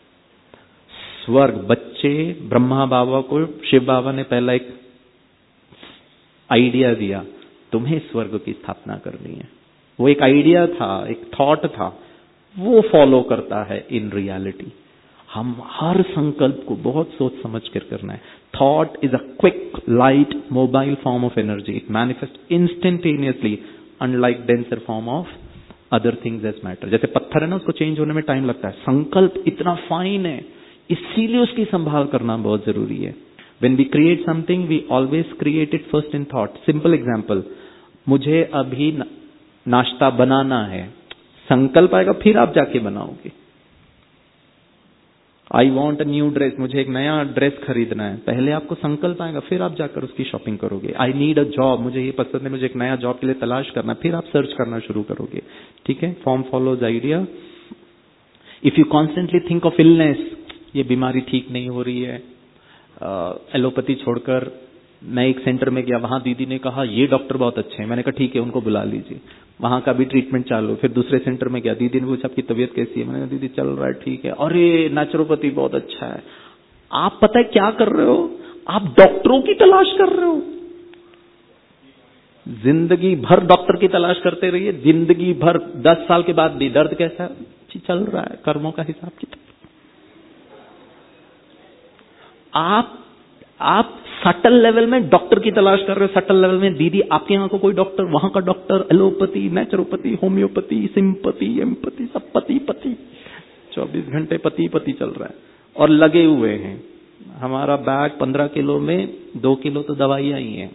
स्वर्ग, बच्चे ब्रह्मा बाबा को शिव बाबा ने पहला एक आइडिया दिया, तुम्हें स्वर्ग की स्थापना करनी है। वो एक आइडिया था, एक थॉट था, वो फॉलो करता है इन रियलिटी। हम हर संकल्प को बहुत सोच समझ कर करना है। Thought is a quick light mobile form of energy, it manifest instantaneously unlike denser form of other things as matter. जैसे पत्थर है ना, उसको चेंज होने में टाइम लगता है, संकल्प इतना फाइन है, इसीलिए उसकी संभाल करना बहुत जरूरी है। When we create something, we always create it first in thought. Simple example, मुझे अभी नाश्ता बनाना है, संकल्प आएगा फिर आप जाके बनाओगे। I want a new dress, मुझे एक नया ड्रेस खरीदना है, पहले आपको संकल्प आएगा फिर आप जाकर उसकी शॉपिंग करोगे। आई नीड अ जॉब, मुझे ये पसंद है, मुझे एक नया जॉब के लिए तलाश करना है, फिर आप सर्च करना शुरू करोगे, ठीक है। Form follows idea. If you constantly think of illness, ये बीमारी ठीक नहीं हो रही है, एलोपैथी छोड़कर मैं एक सेंटर में गया, वहां दीदी ने कहा ये डॉक्टर बहुत अच्छे हैं, मैंने कहा ठीक है उनको बुला लीजिए, वहां का भी ट्रीटमेंट चालू। फिर दूसरे सेंटर में गया, दीदी ने पूछा आपकी तबीयत कैसी है, मैंने कहा दीदी चल रहा है ठीक है, अरे नेचुरोपैथी बहुत अच्छा है, आप पता है क्या कर रहे हो? आप डॉक्टरों की तलाश कर रहे हो। जिंदगी भर डॉक्टर की तलाश करते रहिए, जिंदगी भर 10 साल के बाद भी दर्द कैसा चल रहा है, कर्मों का हिसाब किताब। आप सटल लेवल में डॉक्टर की तलाश कर रहे हो। सटल लेवल में दीदी आपके यहाँ को कोई डॉक्टर, वहां का doctor, allopathy, naturopathy, homeopathy, sympathy, empathy, सब पति पति, 24 घंटे पति पति चल रहा है और लगे हुए हैं। हमारा बैग 15 किलो में 2 किलो तो दवाइयां ही हैं।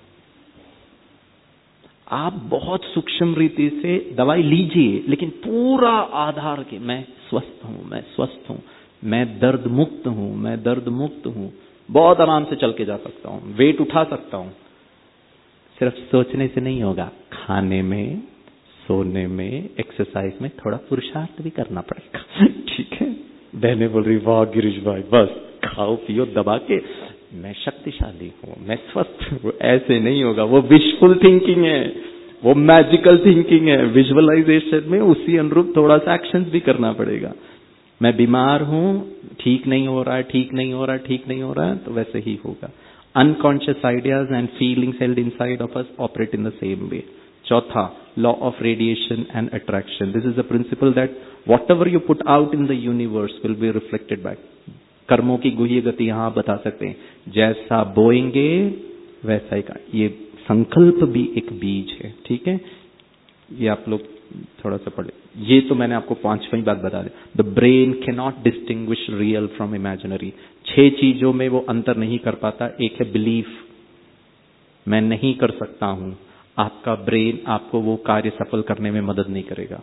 आप बहुत सूक्ष्म रीति से दवाई लीजिए, लेकिन पूरा आधार के मैं स्वस्थ हूं, मैं स्वस्थ हूं, मैं दर्द मुक्त हूं, मैं दर्द मुक्त हूं, बहुत आराम से चल के जा सकता हूं, वेट उठा सकता हूं। सिर्फ सोचने से नहीं होगा, खाने में, सोने में, एक्सरसाइज में थोड़ा पुरुषार्थ भी करना पड़ेगा। ठीक है, बहने बोल रही वाह गिरीश भाई, बस खाओ पियो दबा के, मैं शक्तिशाली हूं, मैं स्वस्थ हूं, ऐसे नहीं होगा। वो विशफुल थिंकिंग है, वो मैजिकल थिंकिंग है। विजुअलाइजेशन में उसी अनुरूप थोड़ा सा एक्शंस भी करना पड़ेगा। मैं बीमार हूं, ठीक नहीं हो रहा है, ठीक नहीं हो रहा है, ठीक नहीं हो रहा है, तो वैसे ही होगा। Unconscious ideas and feelings held inside of us operate in the same way. चौथा, law of radiation and attraction. This is the principle that whatever you put out in the universe will be reflected back. कर्मों की गुह्य गति यहां आप बता सकते हैं, जैसा बोएंगे वैसा ही का। ये संकल्प भी एक बीज है। ठीक है, ये आप लोग थोड़ा सा पढ़े। ये तो मैंने आपको 5वीं बात बता दी। The brain can not distinguish real from imaginary. 6 चीजों में वो अंतर नहीं कर पाता। एक है बिलीफ, मैं नहीं कर सकता हूं। आपका ब्रेन आपको वो कार्य सफल करने में मदद नहीं करेगा।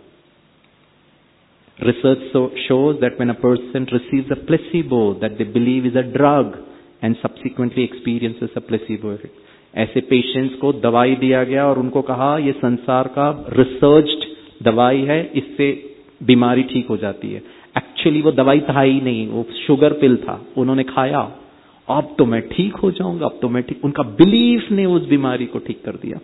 Research shows that when a person receives a placebo that they believe is a drug and subsequently experiences a placebo effect, ऐसे पेशेंट्स को दवाई दिया गया और उनको कहा ये संसार का रिसर्च्ड दवाई है, इससे बीमारी ठीक हो जाती है। एक्चुअली वो दवाई था ही नहीं, वो शुगर पिल था। उन्होंने खाया, अब तो मैं ठीक हो जाऊंगा, अब तो मैं ठीक। उनका बिलीफ ने उस बीमारी को ठीक कर दिया।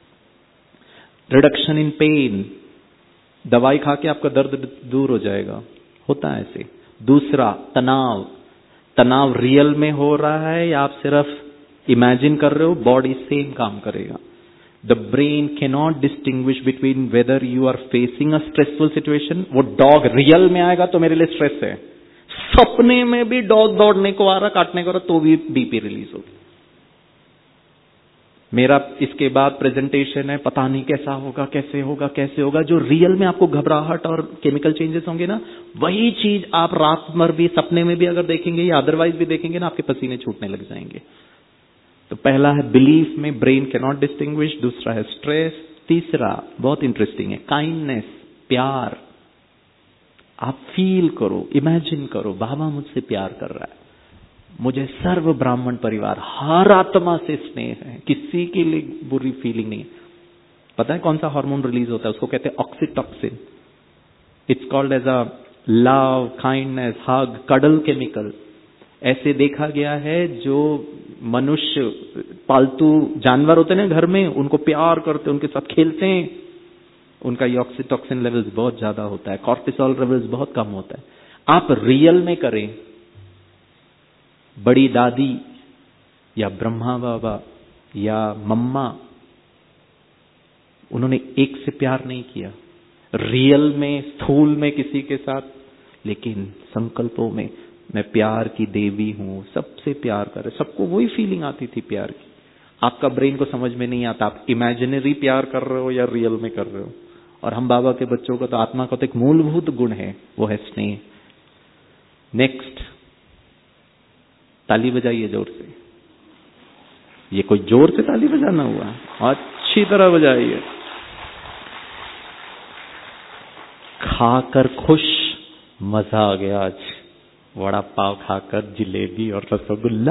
रिडक्शन इन पेन, दवाई खा के आपका दर्द दूर हो जाएगा, होता है ऐसे। दूसरा, तनाव। तनाव रियल में हो रहा है या आप सिर्फ इमेजिन कर रहे हो, बॉडी सेम काम करेगा। The brain can not distinguish between whether you are facing a stressful situation. वो डॉग रियल में आएगा तो मेरे लिए स्ट्रेस है, सपने में भी डॉग दौड़ने को आ रहा, काटने को आ रहा, तो भी बीपी रिलीज होगी। मेरा इसके बाद प्रेजेंटेशन है, पता नहीं कैसा होगा, कैसे होगा, कैसे होगा। जो रियल में आपको घबराहट और केमिकल चेंजेस होंगे ना, वही चीज आप रात भर भी सपने में भी अगर देखेंगे या अदरवाइज भी देखेंगे ना, आपके पसीने छूटने लग जाएंगे। तो पहला है बिलीफ में ब्रेन कैन नॉट डिस्टिंग्विश। दूसरा है स्ट्रेस। तीसरा बहुत इंटरेस्टिंग है, काइंडनेस, प्यार। आप फील करो, इमेजिन करो, बाबा मुझसे प्यार कर रहा है, मुझे सर्व ब्राह्मण परिवार, हर आत्मा से स्नेह है, किसी के लिए बुरी फीलिंग नहीं। पता है कौन सा हार्मोन रिलीज होता है? उसको कहते हैं oxytocin. It's called as a love, kindness, hug, cuddle chemical. ऐसे देखा गया है जो मनुष्य पालतू जानवर होते हैं ना घर में, उनको प्यार करते, उनके साथ खेलते हैं, उनका ये ऑक्सीटॉक्सिन लेवल्स बहुत ज्यादा होता है, कॉर्टिसोल लेवल्स बहुत कम होता है। आप रियल में करें, बड़ी दादी या ब्रह्मा बाबा या मम्मा, उन्होंने एक से प्यार नहीं किया रियल में, स्थूल में किसी के साथ, लेकिन संकल्पों में मैं प्यार की देवी हूं, सबसे प्यार कर रहे, सबको वही फीलिंग आती थी प्यार की। आपका ब्रेन को समझ में नहीं आता आप इमेजिनरी प्यार कर रहे हो या रियल में कर रहे हो। और हम बाबा के बच्चों का तो आत्मा का तो एक मूलभूत गुण है, वो है स्नेह। नेक्स्ट, ताली बजाइए जोर से। ये कोई जोर से ताली बजाना हुआ, अच्छी तरह बजाइए। खाकर खुश, मजा आ गया आज, वड़ा पाव खाकर, जिलेबी और रसगुल्ला।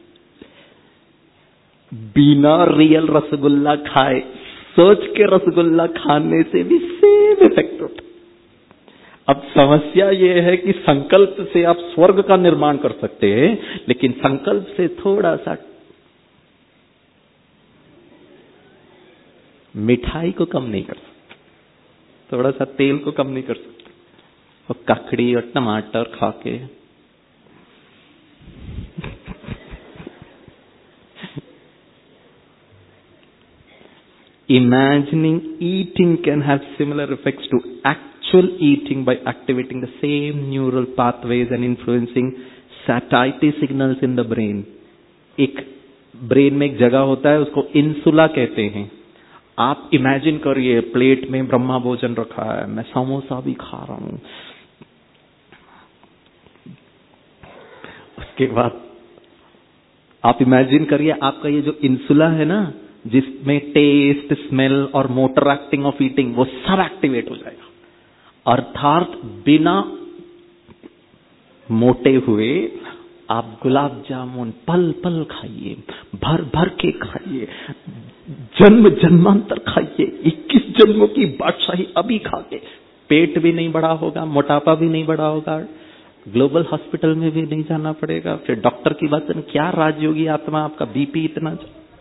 बिना रियल रसगुल्ला खाए, सोच के रसगुल्ला खाने से भी सेम इफेक्ट होता। अब समस्या ये है कि संकल्प से आप स्वर्ग का निर्माण कर सकते हैं, लेकिन संकल्प से थोड़ा सा मिठाई को कम नहीं कर सकते, थोड़ा सा तेल को कम नहीं कर सकते। और ककड़ी और टमाटर खा के Imagining eating can have similar effects to actual eating by activating the same neural pathways and influencing satiety signals in the brain. एक ब्रेन में एक जगह होता है, उसको इंसुला कहते हैं. आप इमेजिन करिए प्लेट में ब्रह्मा भोजन रखा है, मैं समोसा भी खा रहा हूं. उसके बाद आप इमेजिन करिए आपका ये जो इंसुला है ना, जिसमें टेस्ट, स्मेल और मोटर एक्टिंग ऑफ ईटिंग, वो सब एक्टिवेट हो जाएगा. अर्थात बिना मोटे हुए आप गुलाब जामुन पल पल खाइए, भर भर के खाइए, जन्म जन्मांतर खाइए, 21 जन्मों की बादशाही अभी खा के. पेट भी नहीं बड़ा होगा, मोटापा भी नहीं बड़ा होगा, ग्लोबल हॉस्पिटल में भी नहीं जाना पड़ेगा. फिर डॉक्टर की बात करें, क्या राजयोगी आत्मा, आपका बीपी इतना,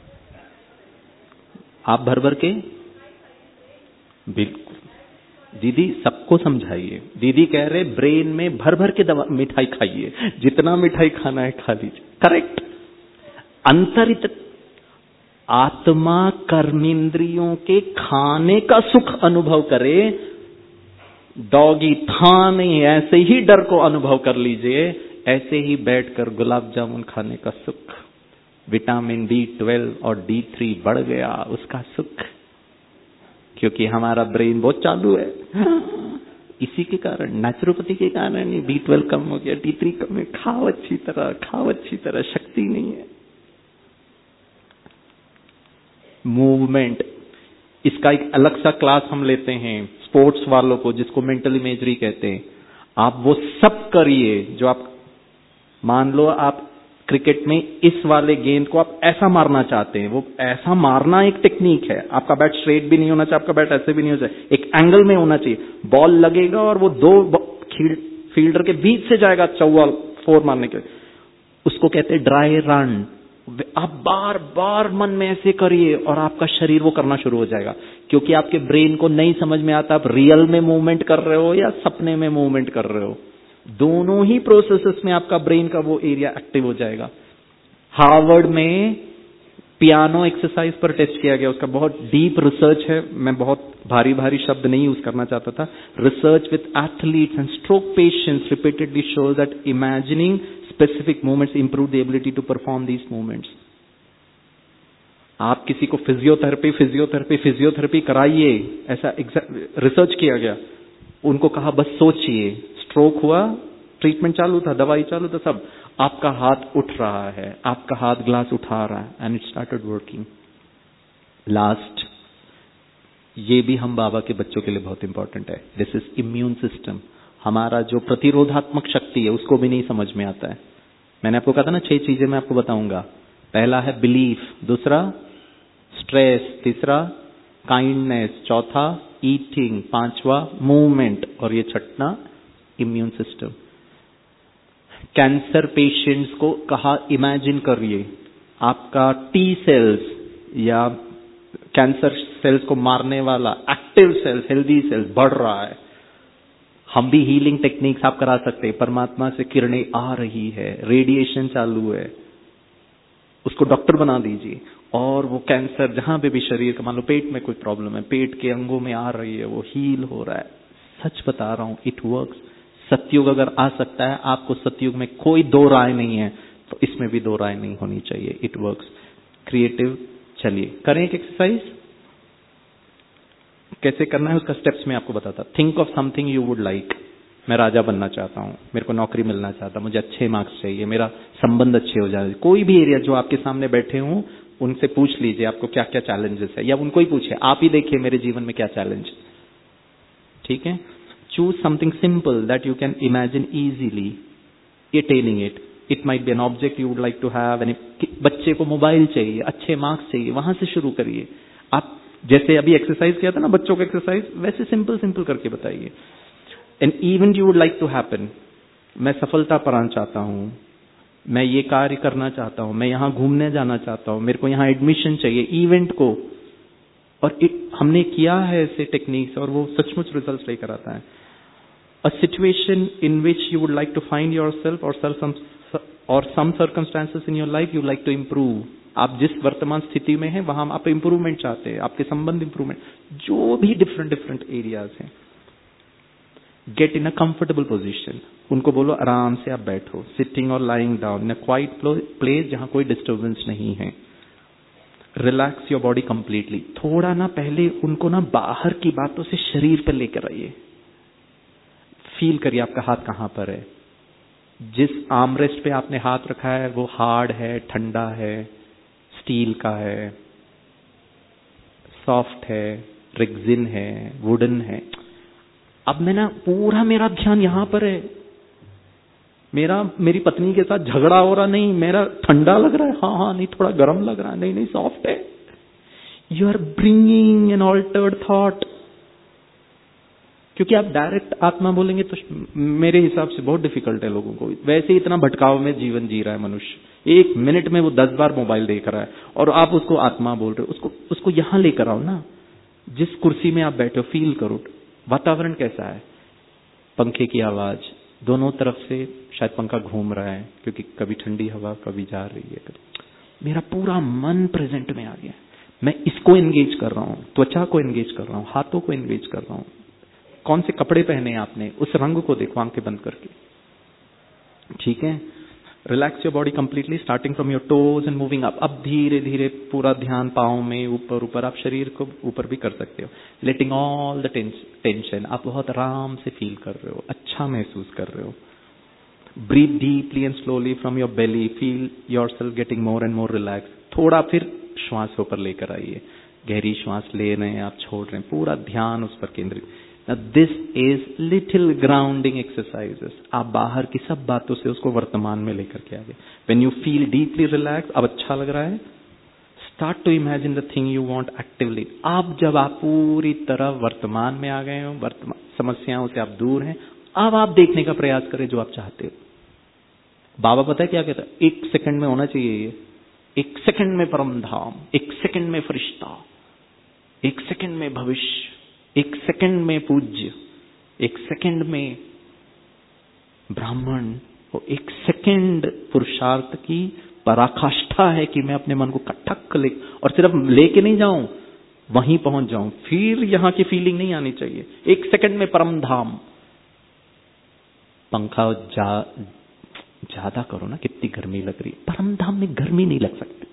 आप भर भर के. बिल्कुल दीदी सबको समझाइए. दीदी कह रहे ब्रेन में भर भर के दवा मिठाई खाइए, जितना मिठाई खाना है खा लीजिए. करेक्ट. अंतरित आत्मा कर्मेंद्रियों के खाने का सुख अनुभव करे. डॉगी था नहीं, ऐसे ही डर को अनुभव कर लीजिए. ऐसे ही बैठकर गुलाब जामुन खाने का सुख, विटामिन B12 और D3 बढ़ गया उसका सुख, क्योंकि हमारा ब्रेन बहुत चालू है. इसी के कारण, नेचुरोपैथी के कारण ही B12 कम हो गया, D3 कम है. खाओ अच्छी तरह, खाओ अच्छी तरह, शक्ति नहीं है. मूवमेंट, इसका एक अलग सा क्लास हम लेते हैं स्पोर्ट्स वालों को, जिसको मेंटल इमेजरी कहते हैं. आप वो सब करिए जो आप, मान लो आप क्रिकेट में इस वाले गेंद को आप ऐसा मारना चाहते हैं, वो ऐसा मारना एक टेक्निक है. आपका बैट स्ट्रेट भी नहीं होना चाहिए, आपका बैट ऐसे भी नहीं होना चाहिए, एक एंगल में होना चाहिए. बॉल लगेगा और वो दो फील्डर के बीच से जाएगा चौवा 4 मारने के, उसको कहते हैं ड्राई रन. आप बार बार मन में ऐसे करिए और आपका शरीर वो करना शुरू हो जाएगा, क्योंकि आपके ब्रेन को नहीं समझ में आता आप रियल में मूवमेंट कर रहे हो या सपने में मूवमेंट कर रहे हो. दोनों ही प्रोसेसेस में आपका ब्रेन का वो एरिया एक्टिव हो जाएगा. हार्वर्ड में पियानो एक्सरसाइज पर टेस्ट किया गया, उसका बहुत डीप रिसर्च है. मैं बहुत भारी भारी शब्द नहीं यूज करना चाहता था. Research with athletes and stroke patients repeatedly shows that imagining specific movements improve the ability to perform these movements. आप किसी को फिजियोथेरेपी कराइए, ऐसा रिसर्च किया गया. उनको कहा बस सोचिए, स्ट्रोक हुआ, ट्रीटमेंट चालू था, दवाई चालू था, सब. आपका हाथ उठ रहा है, आपका हाथ ग्लास उठा रहा है, and it started working. Last, ये भी हम बाबा के बच्चों के लिए बहुत इंपॉर्टेंट है. This is immune system. हमारा जो प्रतिरोधात्मक शक्ति है उसको भी नहीं समझ में आता है. मैंने आपको कहा था ना 6 चीजें मैं आपको बताऊंगा. पहला है बिलीफ, दूसरा स्ट्रेस, तीसरा काइंडनेस, चौथा ईटिंग, पांचवा मूवमेंट, और ये छठा इम्यून सिस्टम. कैंसर पेशेंट्स को कहा इमेजिन करिए आपका टी सेल्स या कैंसर सेल्स को मारने वाला एक्टिव सेल्स, हेल्दी सेल्स बढ़ रहा है. हम भी हीलिंग टेक्निक्स आप करा सकते हैं. परमात्मा से किरणें आ रही है, रेडिएशन चालू है, उसको डॉक्टर बना दीजिए, और वो कैंसर जहां पे भी शरीर का, मान लो पेट में कोई प्रॉब्लम है, पेट के अंगों में आ रही है, वो हील हो रहा है. सच बता रहा हूं, इट वर्क्स. सतयुग अगर आ सकता है, आपको सतयुग में कोई दो राय नहीं है, तो इसमें भी दो राय नहीं होनी चाहिए. It works. क्रिएटिव. चलिए करें एक एक्सरसाइज. कैसे करना है उसका स्टेप्स मैं आपको बताता. Think of something you would like. मैं राजा बनना चाहता हूं, मेरे को नौकरी मिलना चाहता हूं, मुझे अच्छे मार्क्स चाहिए, मेरा संबंध अच्छे हो जाए. कोई भी एरिया जो आपके सामने बैठे हों, उनसे पूछ लीजिए आपको क्या क्या चैलेंजेस है, या उनको ही पूछिए आप ही देखिए मेरे जीवन में क्या चैलेंज. ठीक है. Choose something simple that you can imagine easily attaining it. It might be an object you would like to have. बच्चे को मोबाइल चाहिए, अच्छे मार्क्स चाहिए, वहां से शुरू करिए. आप जैसे अभी एक्सरसाइज किया था ना बच्चों का एक्सरसाइज, वैसे सिंपल सिंपल करके बताइए. An event you would like to happen. मैं सफलता पाना चाहता हूं, मैं ये कार्य करना चाहता हूं, मैं यहां घूमने जाना चाहता हूं, मेरे को यहां एडमिशन चाहिए. इवेंट को, और हमने किया है ऐसे टेक्निक्स और वो सचमुच रिजल्ट लेकर आता है. A situation in which you would like to find yourself और some circumstances in your life you like to improve. आप जिस वर्तमान स्थिति में हैं वहां आप इंप्रूवमेंट चाहते हैं, आपके संबंध इंप्रूवमेंट, जो भी डिफरेंट डिफरेंट एरियाज हैं, get in a comfortable position. उनको बोलो आराम से आप बैठो, सिटिंग और lying down in a quite place जहां कोई डिस्टर्बेंस नहीं है। Relax your body completely. थोड़ा ना पहले उनको ना बाहर की बातों से शरीर पर लेकर आइए। फील करिए आपका हाथ कहां पर है। जिस आर्मरेस्ट पे आपने हाथ रखा है वो हार्ड है, ठंडा है, स्टील का है, सॉफ्ट है, रेक्सिन है, वुडन है। अब मैं ना पूरा मेरा ध्यान यहां पर है। मेरी पत्नी के साथ झगड़ा हो रहा नहीं, मेरा ठंडा लग रहा है, हाँ नहीं थोड़ा गर्म लग रहा है, नहीं सॉफ्ट है। You are bringing an altered thought. क्योंकि आप डायरेक्ट आत्मा बोलेंगे तो मेरे हिसाब से बहुत डिफिकल्ट है लोगों को। वैसे ही इतना भटकाव में जीवन जी रहा है मनुष्य, 1 मिनट में वो 10 बार मोबाइल देख रहा है और आप उसको आत्मा बोल रहे हो। उसको यहां लेकर आओ ना, जिस कुर्सी में आप बैठे हो फील करो वातावरण कैसा है, पंखे की आवाज, दोनों तरफ से शायद पंखा घूम रहा है क्योंकि कभी ठंडी हवा कभी जा रही है, कभी। मेरा पूरा मन प्रेजेंट में आ गया, मैं इसको एंगेज कर रहा हूं, त्वचा को एंगेज कर रहा हूं, हाथों को एंगेज कर रहा हूं। कौन से कपड़े पहने आपने, उस रंग को देखो आंखें बंद करके, ठीक है। Relax your body completely starting from your toes and moving up. अब धीरे धीरे पूरा ध्यान पांव में, ऊपर ऊपर, आप शरीर को ऊपर भी कर सकते हो। लेटिंग ऑल द टेंशन, आप बहुत आराम से फील कर रहे हो, अच्छा महसूस कर रहे हो। Breathe deeply and slowly from your belly, feel yourself getting more and more relax. थोड़ा फिर श्वास ऊपर लेकर आइए, गहरी श्वास ले रहे हैं आप, छोड़ रहे हैं, पूरा ध्यान उस पर केंद्रित। Now this is little grounding exercises। आप बाहर की सब बातों से उसको वर्तमान में लेकर के आगे। When you feel deeply relaxed, अब अच्छा लग रहा है, start to imagine the thing you want actively। अब जब आप पूरी तरह वर्तमान में आ गए हो, वर्तमान समस्याओं से आप दूर हैं, अब आप देखने का प्रयास करें जो आप चाहते हो। बाबा पता है क्या कहता है, 1 सेकंड में होना चाहिए ये। 1 सेकंड में परम धाम, 1 सेकंड में फरिश्ता, 1 सेकंड में भविष्य, 1 सेकंड में पूज्य, 1 सेकंड में ब्राह्मण, और 1 सेकंड पुरुषार्थ की पराकाष्ठा है कि मैं अपने मन को कटक ले, और सिर्फ लेके नहीं जाऊं, वहीं पहुंच जाऊं। फिर यहां की फीलिंग नहीं आनी चाहिए। 1 सेकंड में परम धाम। पंखा ज्यादा करो ना, कितनी गर्मी लग रही है। परम धाम में गर्मी नहीं लग सकती।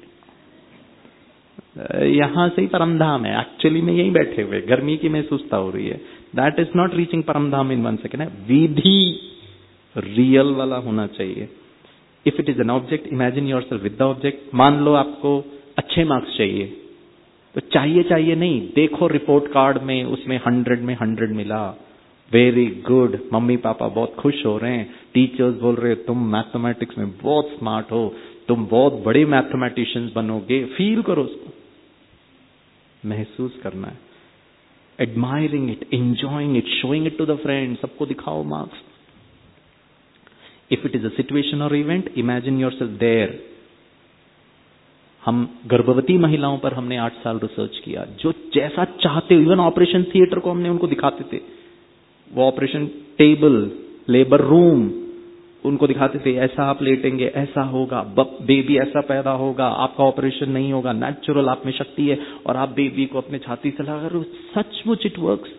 यहां से ही परमधाम है, एक्चुअली में यहीं बैठे हुए, गर्मी की महसूसता हो रही है। दैट इज नॉट रीचिंग परमधाम इन 1 सेकंड। है विधि रियल वाला होना चाहिए। If it is an object, imagine yourself with the object. मान लो आपको अच्छे मार्क्स चाहिए, तो चाहिए नहीं, देखो रिपोर्ट कार्ड में उसमें 100 में 100 मिला, वेरी गुड, मम्मी पापा बहुत खुश हो रहे हैं, टीचर्स बोल रहे हैं तुम मैथमेटिक्स में बहुत स्मार्ट हो, तुम बहुत बड़े मैथमेटिशियंस बनोगे। फील करो उसको, महसूस करना है। Admiring it, enjoying it, showing it to the friends, सबको दिखाओ marks. If it is a situation और इवेंट, इमेजिन योरसेल्फ देयर। हम गर्भवती महिलाओं पर हमने 8 साल रिसर्च किया, जो जैसा चाहते हो, इवन ऑपरेशन थिएटर को हमने उनको दिखाते थे, वो ऑपरेशन टेबल, लेबर रूम उनको दिखाते थे, ऐसा आप लेटेंगे ऐसा होगा, बेबी ऐसा पैदा होगा, आपका ऑपरेशन नहीं होगा, नेचुरल आप में शक्ति है, और आप बेबी को अपने छाती से लगा रहे हो। सचमुच it works.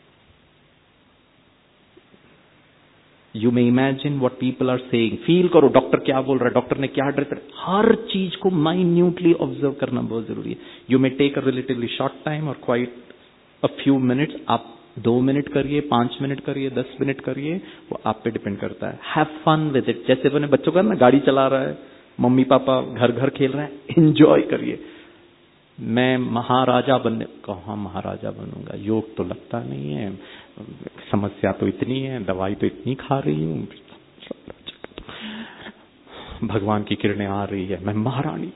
You may imagine what people are saying. Feel करो डॉक्टर क्या बोल रहा है, डॉक्टर ने क्या ड्रेस, हर चीज को माइन्यूटली ऑब्जर्व करना बहुत जरूरी है। You may take a relatively short time और क्वाइट अ फ्यू मिनट्स। आप 2 मिनट करिए, 5 मिनट करिए, 10 मिनट करिए, वो आप पे डिपेंड करता है। Have fun with it. जैसे अपने बच्चों का ना, गाड़ी चला रहा है, मम्मी पापा घर घर खेल रहा है, एंजॉय करिए। मैं महाराजा बनने, कहाँ महाराजा बनूंगा, योग तो लगता नहीं है, समस्या तो इतनी है, दवाई तो इतनी खा रही हूँ, भगवान की किरणें आ रही है, मैं महारानी।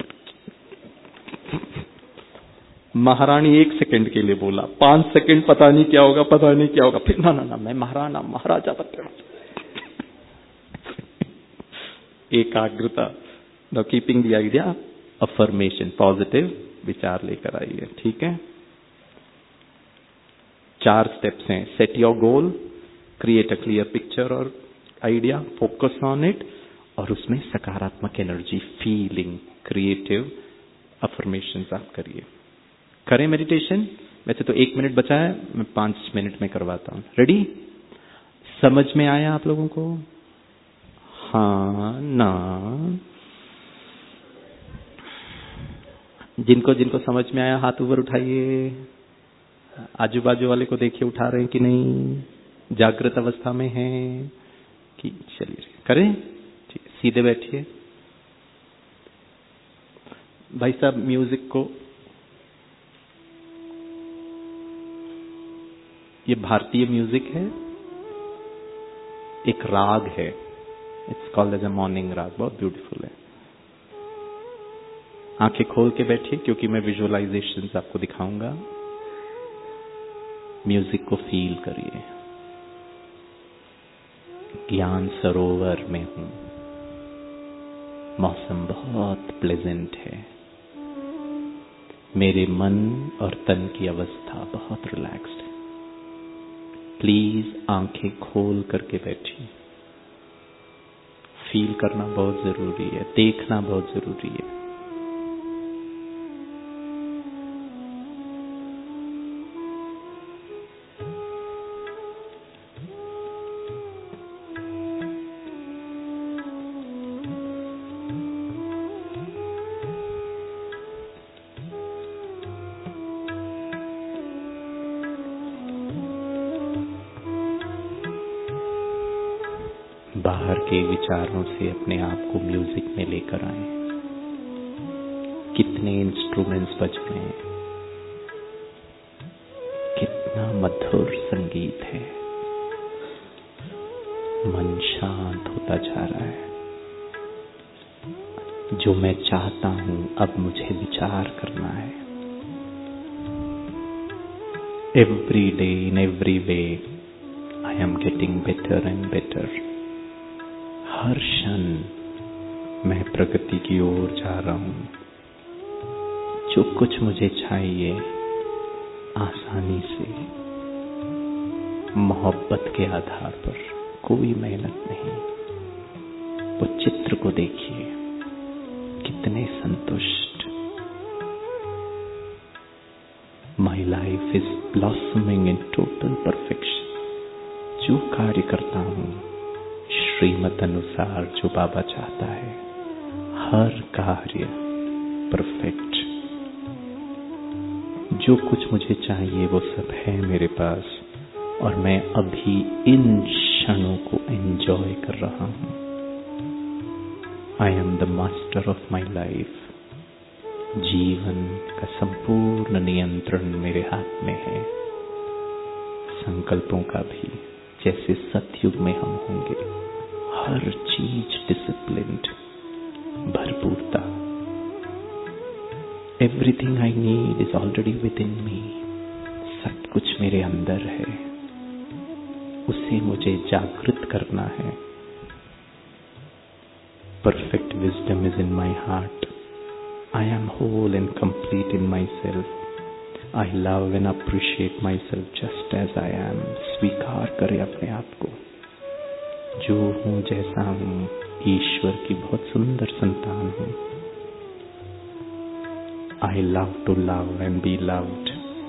महारानी 1 सेकंड के लिए बोला, 5 सेकंड पता नहीं क्या होगा, पता नहीं क्या होगा, फिर ना मैं महाराना, महाराजा बनना। एकाग्रता। Now keeping the idea, affirmation, positive विचार लेकर आइए, ठीक है। 4 स्टेप्स हैं। Set your goal, create a clear picture और आइडिया, फोकस ऑन इट, और उसमें सकारात्मक एनर्जी, फीलिंग, क्रिएटिव अफर्मेशंस आप करिए। करें मेडिटेशन। वैसे तो 1 मिनट बचा है, मैं 5 मिनट में करवाता हूँ। रेडी? समझ में आया आप लोगों को? हाँ ना? जिनको जिनको समझ में आया हाथ ऊपर उठाइए। आजू बाजू वाले को देखिए उठा रहे हैं कि नहीं, जागृत अवस्था में हैं कि। चलिए करें। ठीक, सीधे बैठिए। भाई साहब म्यूजिक को, ये भारतीय म्यूजिक है, एक राग है, it's called as a morning raga, बहुत ब्यूटीफुल है। आंखें खोल के बैठिए क्योंकि मैं विजुअलाइजेशंस आपको दिखाऊंगा। म्यूजिक को फील करिए। ज्ञान सरोवर में हूं, मौसम बहुत प्लेजेंट है, मेरे मन और तन की अवस्था बहुत रिलैक्स्ड है। प्लीज आंखें खोल करके बैठिए। फील करना बहुत जरूरी है, देखना बहुत जरूरी है। बाहर के विचारों से अपने आप को म्यूजिक में लेकर आए। कितने इंस्ट्रूमेंट्स बज रहे हैं, कितना मधुर संगीत है। मन शांत होता जा रहा है। जो मैं चाहता हूं अब मुझे विचार करना है। Every day in every way I am getting better and better. हर क्षण मैं प्रगति की ओर जा रहा हूं। जो कुछ मुझे चाहिए आसानी से, मोहब्बत के आधार पर, कोई मेहनत नहीं। वो चित्र को देखिए, कितने संतुष्ट। My life is blossoming in total perfection. जो कार्य करता हूं श्रीमत अनुसार, जो बाबा चाहता है, हर कार्य परफेक्ट। जो कुछ मुझे चाहिए वो सब है मेरे पास, और मैं अभी इन क्षणों को एंजॉय कर रहा हूं। I am the master of my life. जीवन का संपूर्ण नियंत्रण मेरे हाथ में है। संकल्पों का भी, जैसे सतयुग में हम होंगे। हर चीज डिसिप्लिन्ड, भरपूरता। Everything I need is already within me. सब कुछ मेरे अंदर है, उसे मुझे जागृत करना है। Perfect wisdom is in my heart. I am whole and complete in myself. I love and appreciate myself just as I am. स्वीकार करें अपने आप को, जो हूं जैसा हूं, ईश्वर की बहुत सुंदर संतान हूं। I love to love and be loved.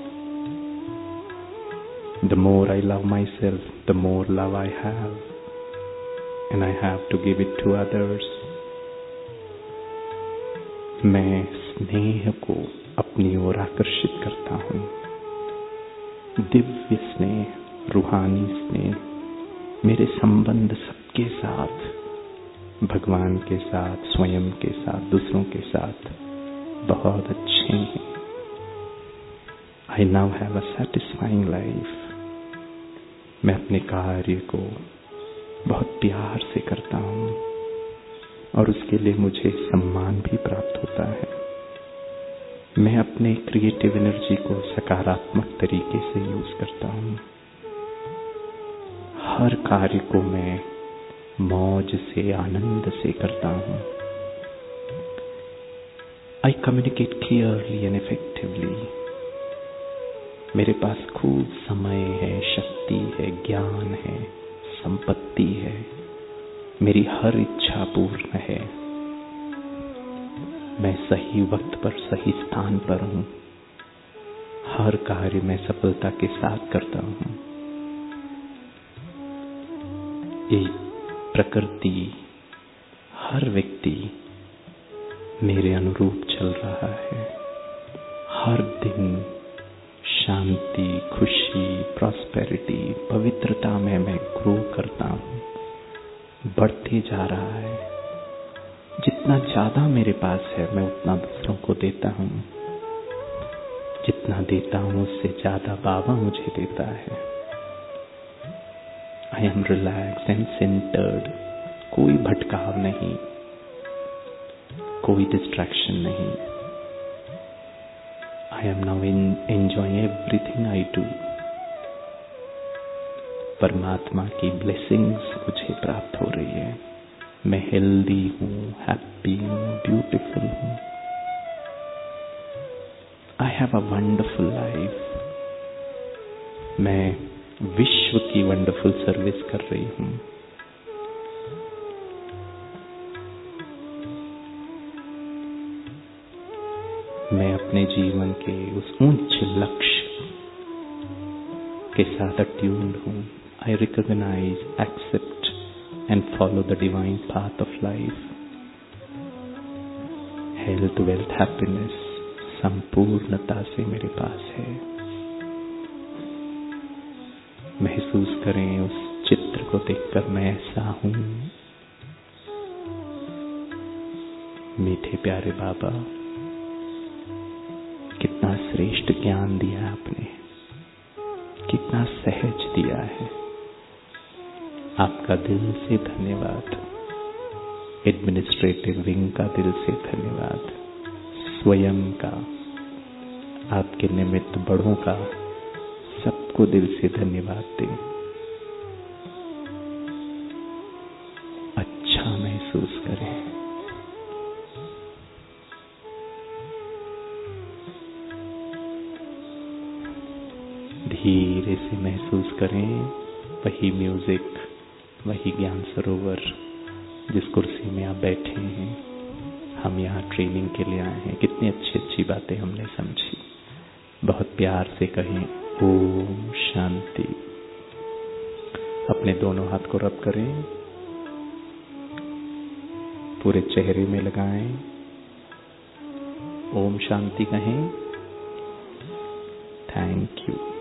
The more I love myself, the more love I have, and I have to give it to others. मैं स्नेह को अपनी ओर आकर्षित करता हूं। दिव्य स्नेह, रूहानी स्नेह। मेरे संबंध सबके साथ, भगवान के साथ, स्वयं के साथ, दूसरों के साथ बहुत अच्छे हैं। I now have a satisfying life. मैं अपने कार्य को बहुत प्यार से करता हूँ और उसके लिए मुझे सम्मान भी प्राप्त होता है। मैं अपने क्रिएटिव एनर्जी को सकारात्मक तरीके से यूज करता हूँ। हर कार्य को मैं मौज से, आनंद से करता हूँ। I communicate clearly and effectively. मेरे पास खूब समय है, शक्ति है, ज्ञान है, संपत्ति है। मेरी हर इच्छा पूर्ण है। मैं सही वक्त पर सही स्थान पर हूँ। हर कार्य मैं सफलता के साथ करता हूँ। ये प्रकृति, हर व्यक्ति मेरे अनुरूप चल रहा है। हर दिन शांति, खुशी, प्रॉस्पेरिटी, पवित्रता में मैं ग्रो करता हूँ, बढ़ते जा रहा है। जितना ज्यादा मेरे पास है मैं उतना दूसरों को देता हूँ। जितना देता हूँ उससे ज्यादा बाबा मुझे देता है। I am relax and centred. कोई भटकाव नहीं, कोई डिस्ट्रैक्शन नहीं। I am now enjoying everything I do. परमात्मा की ब्लेसिंग्स मुझे प्राप्त हो रही है। मैं हेल्दी हूँ, हैप्पी हूँ, ब्यूटीफुल हूँ। I have a wonderful life. मैं विश्व की वंडरफुल सर्विस कर रही हूँ। मैं अपने जीवन के उस ऊंचे लक्ष्य के साथ अट्यून्ड हूँ। I recognize, accept and follow the divine path of life. Health, wealth, happiness संपूर्णता से मेरे पास है। महसूस करें उस चित्र को देखकर मैं ऐसा हूँ। मीठे प्यारे बाबा, कितना श्रेष्ठ ज्ञान दिया आपने, कितना सहज दिया है। आपका दिल से धन्यवाद। एडमिनिस्ट्रेटिव विंग का दिल से धन्यवाद। स्वयं का, आपके निमित्त बड़ों का, सबको दिल से धन्यवाद दें। अच्छा महसूस करें। धीरे से महसूस करें वही म्यूजिक, वही ज्ञान सरोवर जिस कुर्सी में आप बैठे हैं। हम यहाँ ट्रेनिंग के लिए आए हैं। कितनी अच्छी अच्छी बातें हमने समझी। बहुत प्यार से कहें ओम शांति। अपने दोनों हाथ को रब करें, पूरे चेहरे में लगाएं। ओम शांति कहें। Thank you.